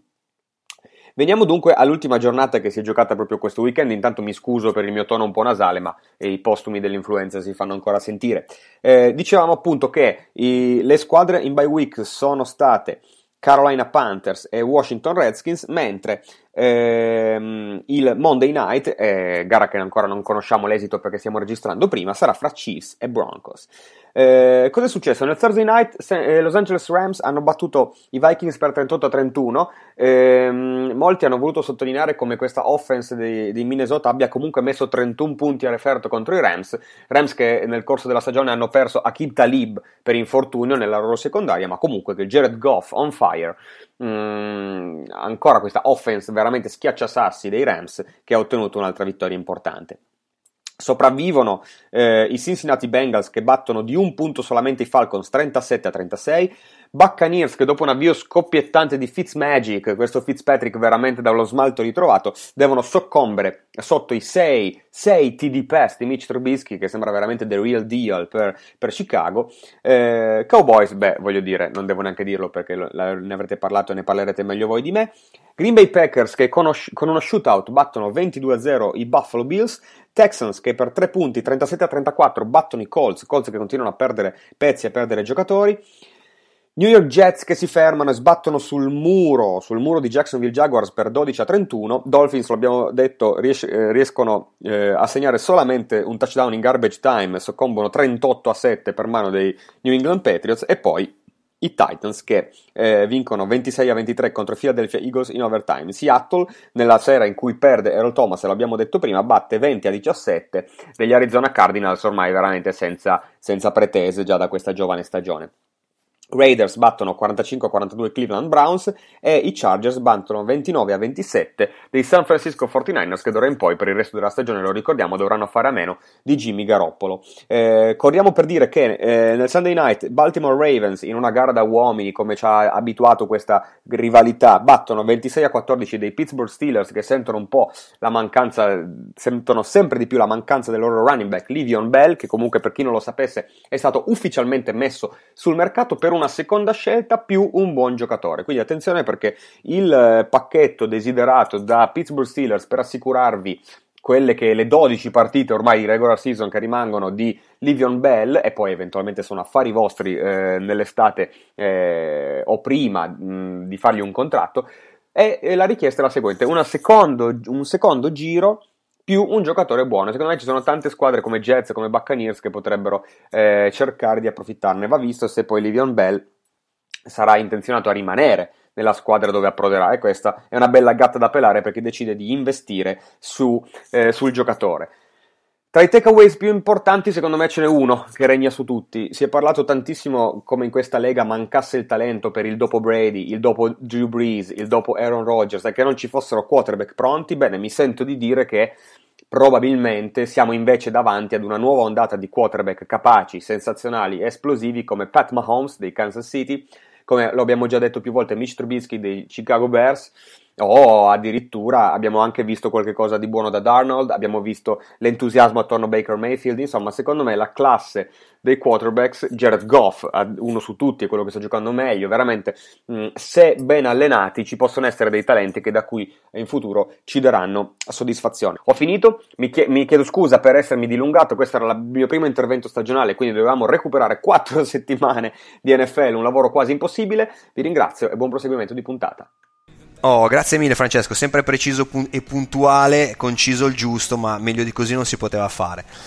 Veniamo dunque all'ultima giornata che si è giocata proprio questo weekend. Intanto mi scuso per il mio tono un po' nasale, ma i postumi dell'influenza si fanno ancora sentire. Dicevamo appunto che le squadre in bye week sono state Carolina Panthers e Washington Redskins, mentre il Monday Night, gara che ancora non conosciamo l'esito perché stiamo registrando prima, sarà fra Chiefs e Broncos. Cosa è successo? Nel Thursday Night Los Angeles Rams hanno battuto i Vikings per 38-31. Molti hanno voluto sottolineare come questa offense di Minnesota abbia comunque messo 31 punti a referto contro i Rams che nel corso della stagione hanno perso Aqib Talib per infortunio nella loro secondaria, ma comunque che Jared Goff on fire. Ancora questa offense veramente schiacciasassi dei Rams, che ha ottenuto un'altra vittoria importante. Sopravvivono i Cincinnati Bengals, che battono di un punto solamente i Falcons 37-36. Buccaneers, che dopo un avvio scoppiettante di Fitzmagic, questo Fitzpatrick veramente da uno smalto ritrovato, devono soccombere sotto i 6 TD pass di Mitch Trubisky, che sembra veramente the real deal per Chicago. Cowboys, voglio dire, non devo neanche dirlo perché ne avrete parlato e ne parlerete meglio voi di me. Green Bay Packers, che con uno shootout battono 22-0 i Buffalo Bills. Texans, che per 3 punti 37-34 battono i Colts che continuano a perdere pezzi e a perdere giocatori. New York Jets, che si fermano e sbattono sul muro di Jacksonville Jaguars per 12-31. Dolphins, lo abbiamo detto, riescono a segnare solamente un touchdown in garbage time, soccombono 38-7 per mano dei New England Patriots. E poi i Titans, che vincono 26-23 contro i Philadelphia Eagles in overtime. Seattle, nella sera in cui perde Earl Thomas, lo abbiamo detto prima, batte 20-17 degli Arizona Cardinals, ormai veramente senza pretese già da questa giovane stagione. Raiders battono 45-42 Cleveland Browns e i Chargers battono 29-27 dei San Francisco 49ers, che d'ora in poi per il resto della stagione, lo ricordiamo, dovranno fare a meno di Jimmy Garoppolo. Corriamo per dire che nel Sunday Night Baltimore Ravens, in una gara da uomini come ci ha abituato questa rivalità, battono 26-14 dei Pittsburgh Steelers, che sentono sempre di più la mancanza del loro running back Le'Veon Bell, che comunque, per chi non lo sapesse, è stato ufficialmente messo sul mercato per una seconda scelta più un buon giocatore. Quindi attenzione, perché il pacchetto desiderato da Pittsburgh Steelers per assicurarvi le 12 partite ormai di regular season che rimangono di Le'Veon Bell, e poi eventualmente sono affari vostri nell'estate o prima di fargli un contratto, e la richiesta è la seguente: un secondo giro più un giocatore buono. Secondo me ci sono tante squadre come Jets, come Buccaneers, che potrebbero cercare di approfittarne. Va visto se poi Le'Veon Bell sarà intenzionato a rimanere nella squadra dove approderà, e questa è una bella gatta da pelare perché decide di investire sul giocatore. Tra i takeaways più importanti, secondo me, ce n'è uno che regna su tutti. Si è parlato tantissimo come in questa lega mancasse il talento per il dopo Brady, il dopo Drew Brees, il dopo Aaron Rodgers, e che non ci fossero quarterback pronti. Bene, mi sento di dire che probabilmente siamo invece davanti ad una nuova ondata di quarterback capaci, sensazionali e esplosivi come Pat Mahomes dei Kansas City, come lo abbiamo già detto più volte, Mitch Trubisky dei Chicago Bears, o addirittura abbiamo anche visto qualche cosa di buono da Darnold, abbiamo visto l'entusiasmo attorno a Baker Mayfield. Insomma, secondo me la classe dei quarterbacks, Jared Goff, uno su tutti, è quello che sta giocando meglio, veramente, se ben allenati ci possono essere dei talenti che da qui in futuro ci daranno soddisfazione. Ho finito, mi chiedo scusa per essermi dilungato, questo era il mio primo intervento stagionale, quindi dovevamo recuperare 4 settimane di NFL, un lavoro quasi impossibile. Vi ringrazio e buon proseguimento di puntata. Oh, grazie mille Francesco, sempre preciso e puntuale, conciso il giusto, ma meglio di così non si poteva fare.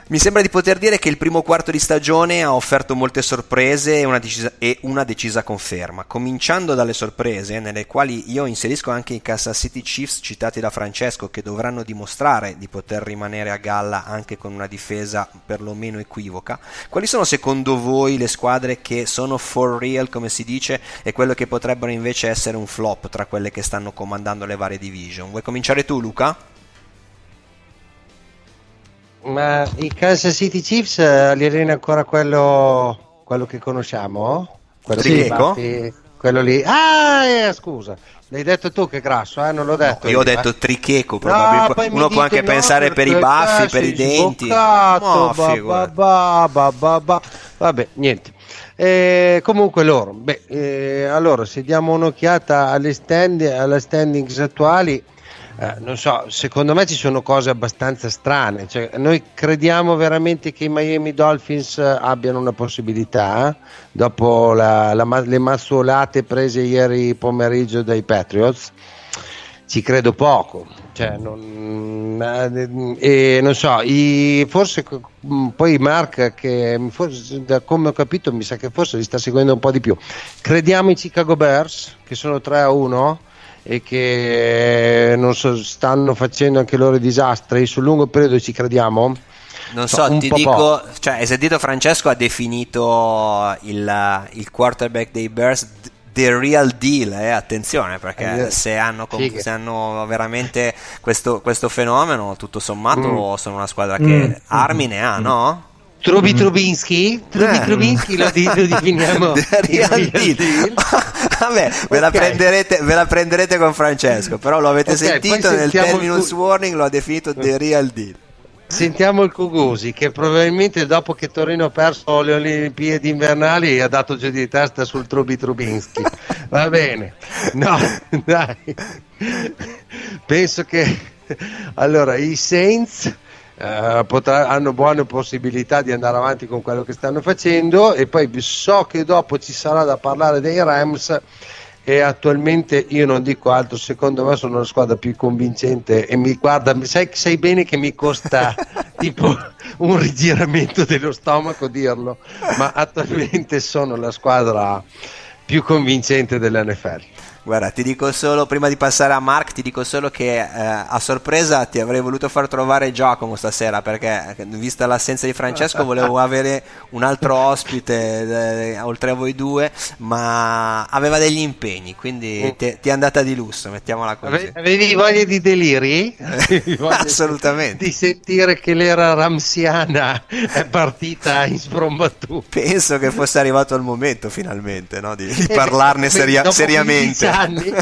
Mi sembra di poter dire che il primo quarto di stagione ha offerto molte sorprese e una decisa conferma, cominciando dalle sorprese, nelle quali io inserisco anche i Kansas City Chiefs citati da Francesco, che dovranno dimostrare di poter rimanere a galla anche con una difesa perlomeno equivoca. Quali sono secondo voi le squadre che sono for real, come si dice, e quelle che potrebbero invece essere un flop tra quelle che stanno comandando le varie division? Vuoi cominciare tu, Luca? Ma i Kansas City Chiefs li allena ancora quello che conosciamo? Quello Tricheco? Quello lì. Scusa, l'hai detto tu che grasso, non l'ho detto. No, io ho detto Tricheco, probabilmente. Uno può anche pensare per i baffi, per i denti. Vabbè, niente. Comunque loro, allora se diamo un'occhiata alle standings attuali, non so, secondo me ci sono cose abbastanza strane, cioè, noi crediamo veramente che i Miami Dolphins abbiano una possibilità dopo le mazzuolate prese ieri pomeriggio dai Patriots? Ci credo poco, cioè, non so, forse poi Mark, che forse, da come ho capito, mi sa che forse li sta seguendo un po' di più. Crediamo in Chicago Bears, che sono 3-1 e che non so, stanno facendo anche loro disastri. Sul lungo periodo ci crediamo? Non so, ti dico, cioè, hai sentito Francesco ha definito il quarterback dei Bears the real deal, attenzione, perché se hanno veramente questo fenomeno, tutto sommato sono una squadra che armi ne ha, no? Trubisky lo definiamo the real deal. Vabbè, ve la prenderete con Francesco, però lo avete sentito nel 10 minutes warning, lo ha definito the real deal. Sentiamo il Cugusi, che probabilmente dopo che Torino ha perso le Olimpiadi invernali ha dato giù di testa sul Trubisky. Va bene, no, dai, penso che allora i Saints hanno buone possibilità di andare avanti con quello che stanno facendo, e poi so che dopo ci sarà da parlare dei Rams, e attualmente io non dico altro, secondo me sono la squadra più convincente, e mi guarda, sai bene che mi costa tipo un rigiramento dello stomaco dirlo, ma attualmente sono la squadra più convincente dell'NFL. Guarda, ti dico solo, prima di passare a Mark, ti dico solo che a sorpresa ti avrei voluto far trovare Giacomo stasera, perché vista l'assenza di Francesco volevo avere un altro ospite oltre a voi due, ma aveva degli impegni, quindi ti è andata di lusso, mettiamola così. Avevi voglia di deliri? Assolutamente. Di sentire che l'era ramsiana è partita in sprombattuta. Penso che fosse arrivato il momento finalmente, no? di parlarne seriamente.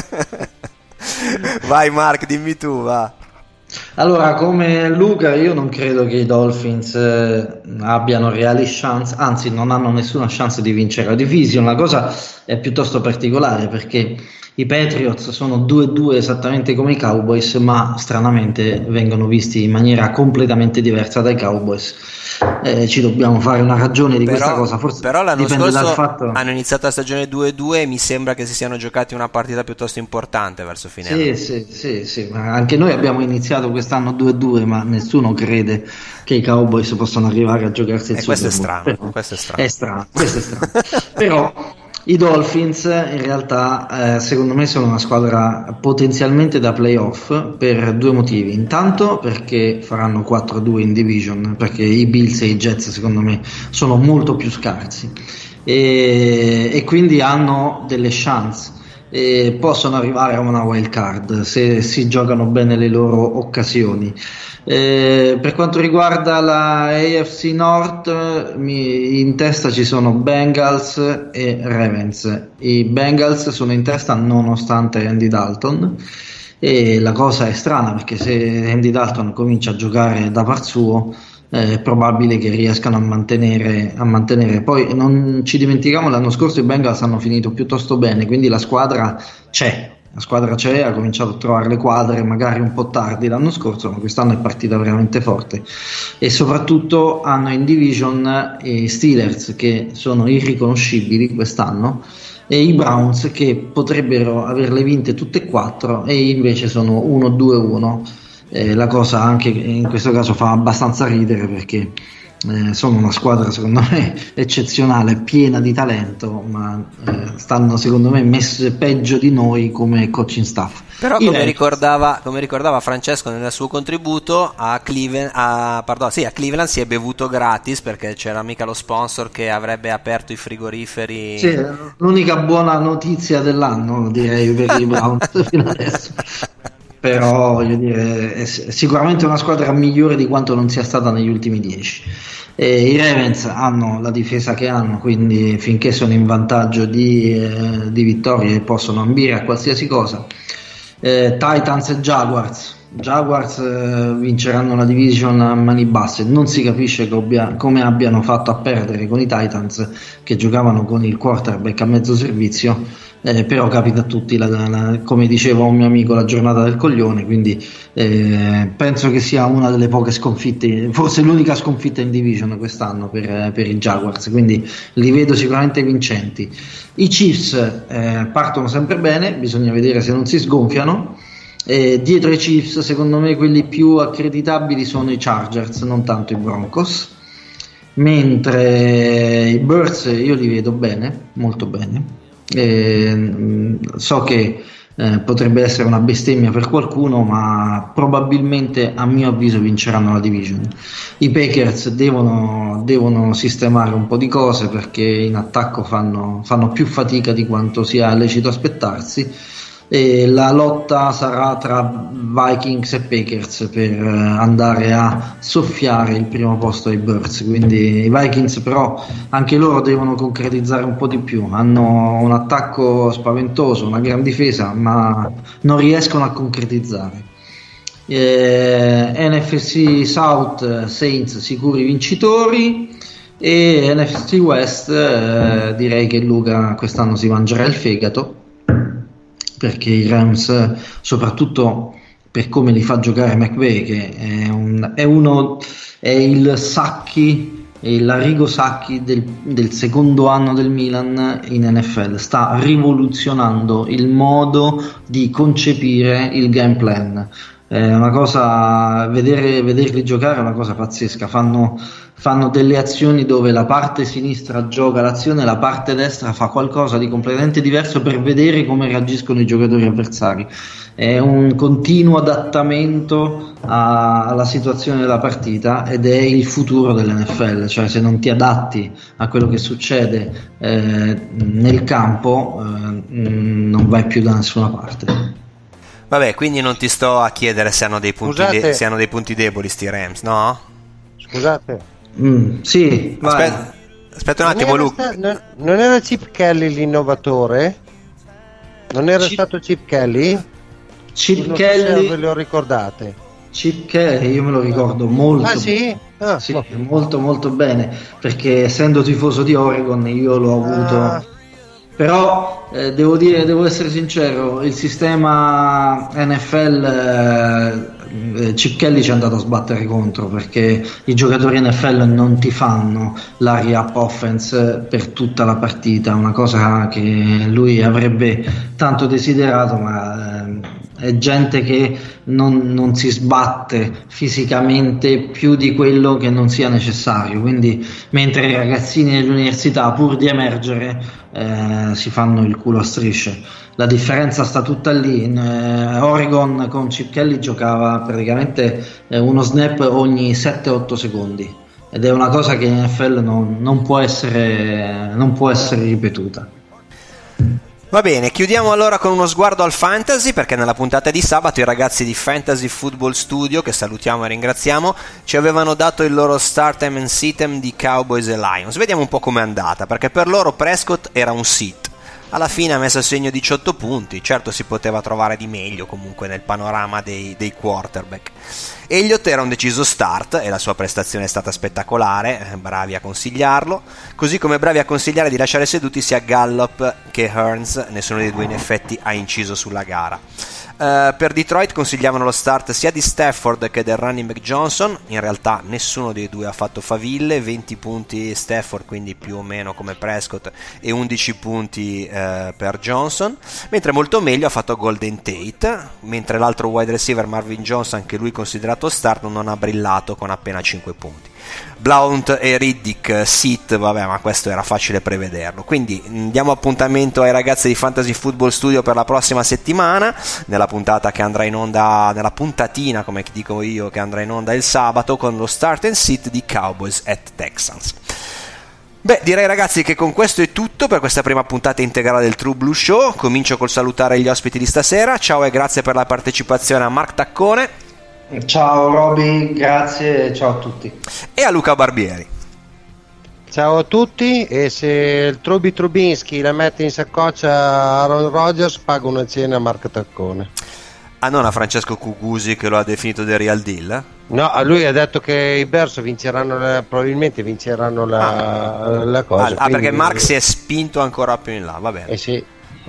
Vai Mark, dimmi tu, va. Allora, come Luca, io non credo che i Dolphins abbiano reali chance, anzi non hanno nessuna chance di vincere la division. La cosa è piuttosto particolare perché i Patriots sono 2-2 esattamente come i Cowboys, ma stranamente vengono visti in maniera completamente diversa dai Cowboys. Ci dobbiamo fare una ragione di questa cosa, forse però l'anno dipende scorso dal fatto. Hanno iniziato la stagione 2-2 e mi sembra che si siano giocati una partita piuttosto importante verso fine. Sì, ma anche noi abbiamo iniziato quest'anno 2-2, ma nessuno crede che i Cowboys possano arrivare a giocarsi il Super Bowl. Questo è strano. Però i Dolphins in realtà secondo me sono una squadra potenzialmente da playoff per due motivi. Intanto perché faranno 4-2 in division, perché i Bills e i Jets secondo me sono molto più scarsi e quindi hanno delle chance e possono arrivare a una wild card se si giocano bene le loro occasioni. Per quanto riguarda la AFC North, in testa ci sono Bengals e Ravens. I Bengals sono in testa nonostante Andy Dalton, e la cosa è strana perché se Andy Dalton comincia a giocare da par suo è probabile che riescano a mantenere. Poi non ci dimentichiamo, l'anno scorso i Bengals hanno finito piuttosto bene, quindi la squadra c'è, ha cominciato a trovare le quadre magari un po' tardi l'anno scorso, ma quest'anno è partita veramente forte, e soprattutto hanno in division i Steelers che sono irriconoscibili quest'anno e i Browns che potrebbero averle vinte tutte e quattro e invece sono 1-2-1. la cosa anche in questo caso fa abbastanza ridere, perché sono una squadra secondo me eccezionale, piena di talento, ma stanno secondo me messe peggio di noi come coaching staff. Però come ricordava Francesco nel suo contributo, a Cleveland si è bevuto gratis, perché c'era mica lo sponsor che avrebbe aperto i frigoriferi. Sì, l'unica buona notizia dell'anno, direi, per i Browns fino adesso. Però voglio dire, è sicuramente una squadra migliore di quanto non sia stata negli ultimi 10. I Ravens hanno la difesa che hanno, quindi finché sono in vantaggio di vittorie possono ambire a qualsiasi cosa. Titans e Jaguars vinceranno la division a mani basse. Non si capisce come abbiano fatto a perdere con i Titans, che giocavano con il quarterback a mezzo servizio. Però capita a tutti, come diceva un mio amico, la giornata del coglione, quindi penso che sia una delle poche sconfitte, forse l'unica sconfitta in division quest'anno per i Jaguars, quindi li vedo sicuramente vincenti. I Chiefs partono sempre bene, bisogna vedere se non si sgonfiano. Dietro ai Chiefs secondo me quelli più accreditabili sono i Chargers, non tanto i Broncos, mentre i Birds io li vedo bene, molto bene. So che potrebbe essere una bestemmia per qualcuno, ma probabilmente a mio avviso vinceranno la division. I Packers devono sistemare un po' di cose, perché in attacco fanno più fatica di quanto sia lecito aspettarsi, e la lotta sarà tra Vikings e Packers per andare a soffiare il primo posto ai Birds. Quindi i Vikings però anche loro devono concretizzare un po' di più, hanno un attacco spaventoso, una gran difesa, ma non riescono a concretizzare. NFC South, Saints sicuri vincitori, e NFC West direi che Luca quest'anno si mangerà il fegato, perché i Rams, soprattutto per come li fa giocare McVay, che è il Sacchi, l'Arrigo Sacchi del secondo anno del Milan in NFL, sta rivoluzionando il modo di concepire il game plan. È una cosa, vederli giocare è una cosa pazzesca. Fanno delle azioni dove la parte sinistra gioca l'azione, la parte destra fa qualcosa di completamente diverso per vedere come reagiscono i giocatori avversari. È un continuo adattamento alla situazione della partita, ed è il futuro dell'NFL. Cioè, se non ti adatti a quello che succede nel campo, non vai più da nessuna parte. Vabbè, quindi non ti sto a chiedere se hanno dei punti deboli sti Rams, no? Scusate. Sì, aspetta un attimo, Luca. Non era Chip Kelly l'innovatore? Non era stato Chip Kelly? Chip Kelly, ve lo ricordate? Chip Kelly io me lo ricordo molto. Ah sì? Sì, molto molto bene, perché essendo tifoso di Oregon io l'ho avuto. Però devo essere sincero, il sistema NFL Chip Kelly ci è andato a sbattere contro, perché i giocatori NFL non ti fanno la re-up offense per tutta la partita, una cosa che lui avrebbe tanto desiderato, ma è gente che non si sbatte fisicamente più di quello che non sia necessario, quindi mentre i ragazzini dell'università, pur di emergere, si fanno il culo a strisce. La differenza sta tutta lì. In Oregon con Chip Kelly giocava praticamente uno snap ogni 7-8 secondi, ed è una cosa che in NFL non può essere ripetuta. Va bene, chiudiamo allora con uno sguardo al fantasy, perché nella puntata di sabato i ragazzi di Fantasy Football Studio, che salutiamo e ringraziamo, ci avevano dato il loro startem and sitem di Cowboys e Lions. Vediamo un po' com'è andata, perché per loro Prescott era un sit. Alla fine ha messo a segno 18 punti, certo si poteva trovare di meglio comunque nel panorama dei quarterback. Elliott era un deciso start e la sua prestazione è stata spettacolare, bravi a consigliarlo, così come bravi a consigliare di lasciare seduti sia Gallup che Hearns, nessuno dei due in effetti ha inciso sulla gara. Per Detroit consigliavano lo start sia di Stafford che del running back Johnson, in realtà nessuno dei due ha fatto faville, 20 punti Stafford, quindi più o meno come Prescott, e 11 punti per Johnson, mentre molto meglio ha fatto Golden Tate, mentre l'altro wide receiver Marvin Jones, anche lui considerato start, non ha brillato con appena 5 punti. Blount e Riddick sit, vabbè, ma questo era facile prevederlo. Quindi diamo appuntamento ai ragazzi di Fantasy Football Studio per la prossima settimana, nella puntata che andrà in onda, nella puntatina come dico io, che andrà in onda il sabato, con lo start and sit di Cowboys at Texans. Beh, direi ragazzi che con questo è tutto per questa prima puntata integrale del True Blue Show. Comincio col salutare gli ospiti di stasera. Ciao e grazie per la partecipazione a Mark Taccone. Ciao Roby, grazie, ciao a tutti. E a Luca Barbieri. Ciao a tutti, e se il Trubisky la mette in saccoccia a Aaron Rodgers, pago una cena a Mark Taccone. Ah, non a Francesco Cucusi che lo ha definito The Real Deal? No, a lui ha detto che i Bears vinceranno probabilmente vinceranno la cosa. Quindi, perché Mark si è spinto ancora più in là, va bene. Sì.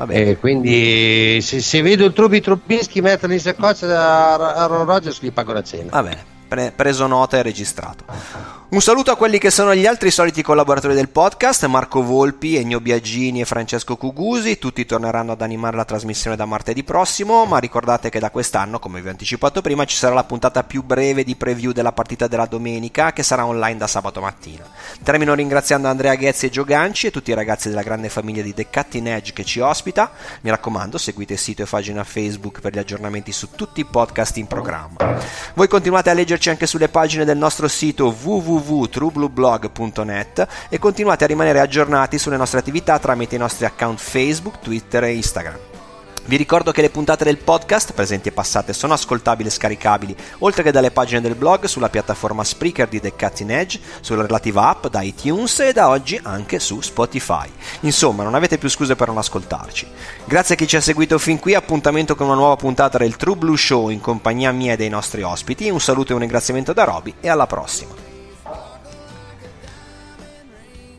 Quindi se vedo il Trubisky mettere in saccoccia a Aaron Rodgers, gli pago la cena. Va bene, preso nota e registrato. Un saluto a quelli che sono gli altri soliti collaboratori del podcast, Marco Volpi, Ennio Biagini e Francesco Cugusi. Tutti torneranno ad animare la trasmissione da martedì prossimo, ma ricordate che da quest'anno, come vi ho anticipato prima, ci sarà la puntata più breve di preview della partita della domenica, che sarà online da sabato mattina. Termino ringraziando Andrea Ghezzi e Gio Ganci e tutti i ragazzi della grande famiglia di The Cutting Edge che ci ospita. Mi raccomando, seguite il sito e pagina Facebook per gli aggiornamenti su tutti i podcast in programma. Voi continuate a leggerci anche sulle pagine del nostro sito www.trueblueblog.net e continuate a rimanere aggiornati sulle nostre attività tramite i nostri account Facebook, Twitter e Instagram. Vi ricordo che le puntate del podcast, presenti e passate, sono ascoltabili e scaricabili, oltre che dalle pagine del blog, sulla piattaforma Spreaker di The Cutting Edge, sulla relativa app da iTunes e da oggi anche su Spotify. Insomma, non avete più scuse per non ascoltarci. Grazie a chi ci ha seguito fin qui, appuntamento con una nuova puntata del True Blue Show in compagnia mia e dei nostri ospiti. Un saluto e un ringraziamento da Roby e alla prossima.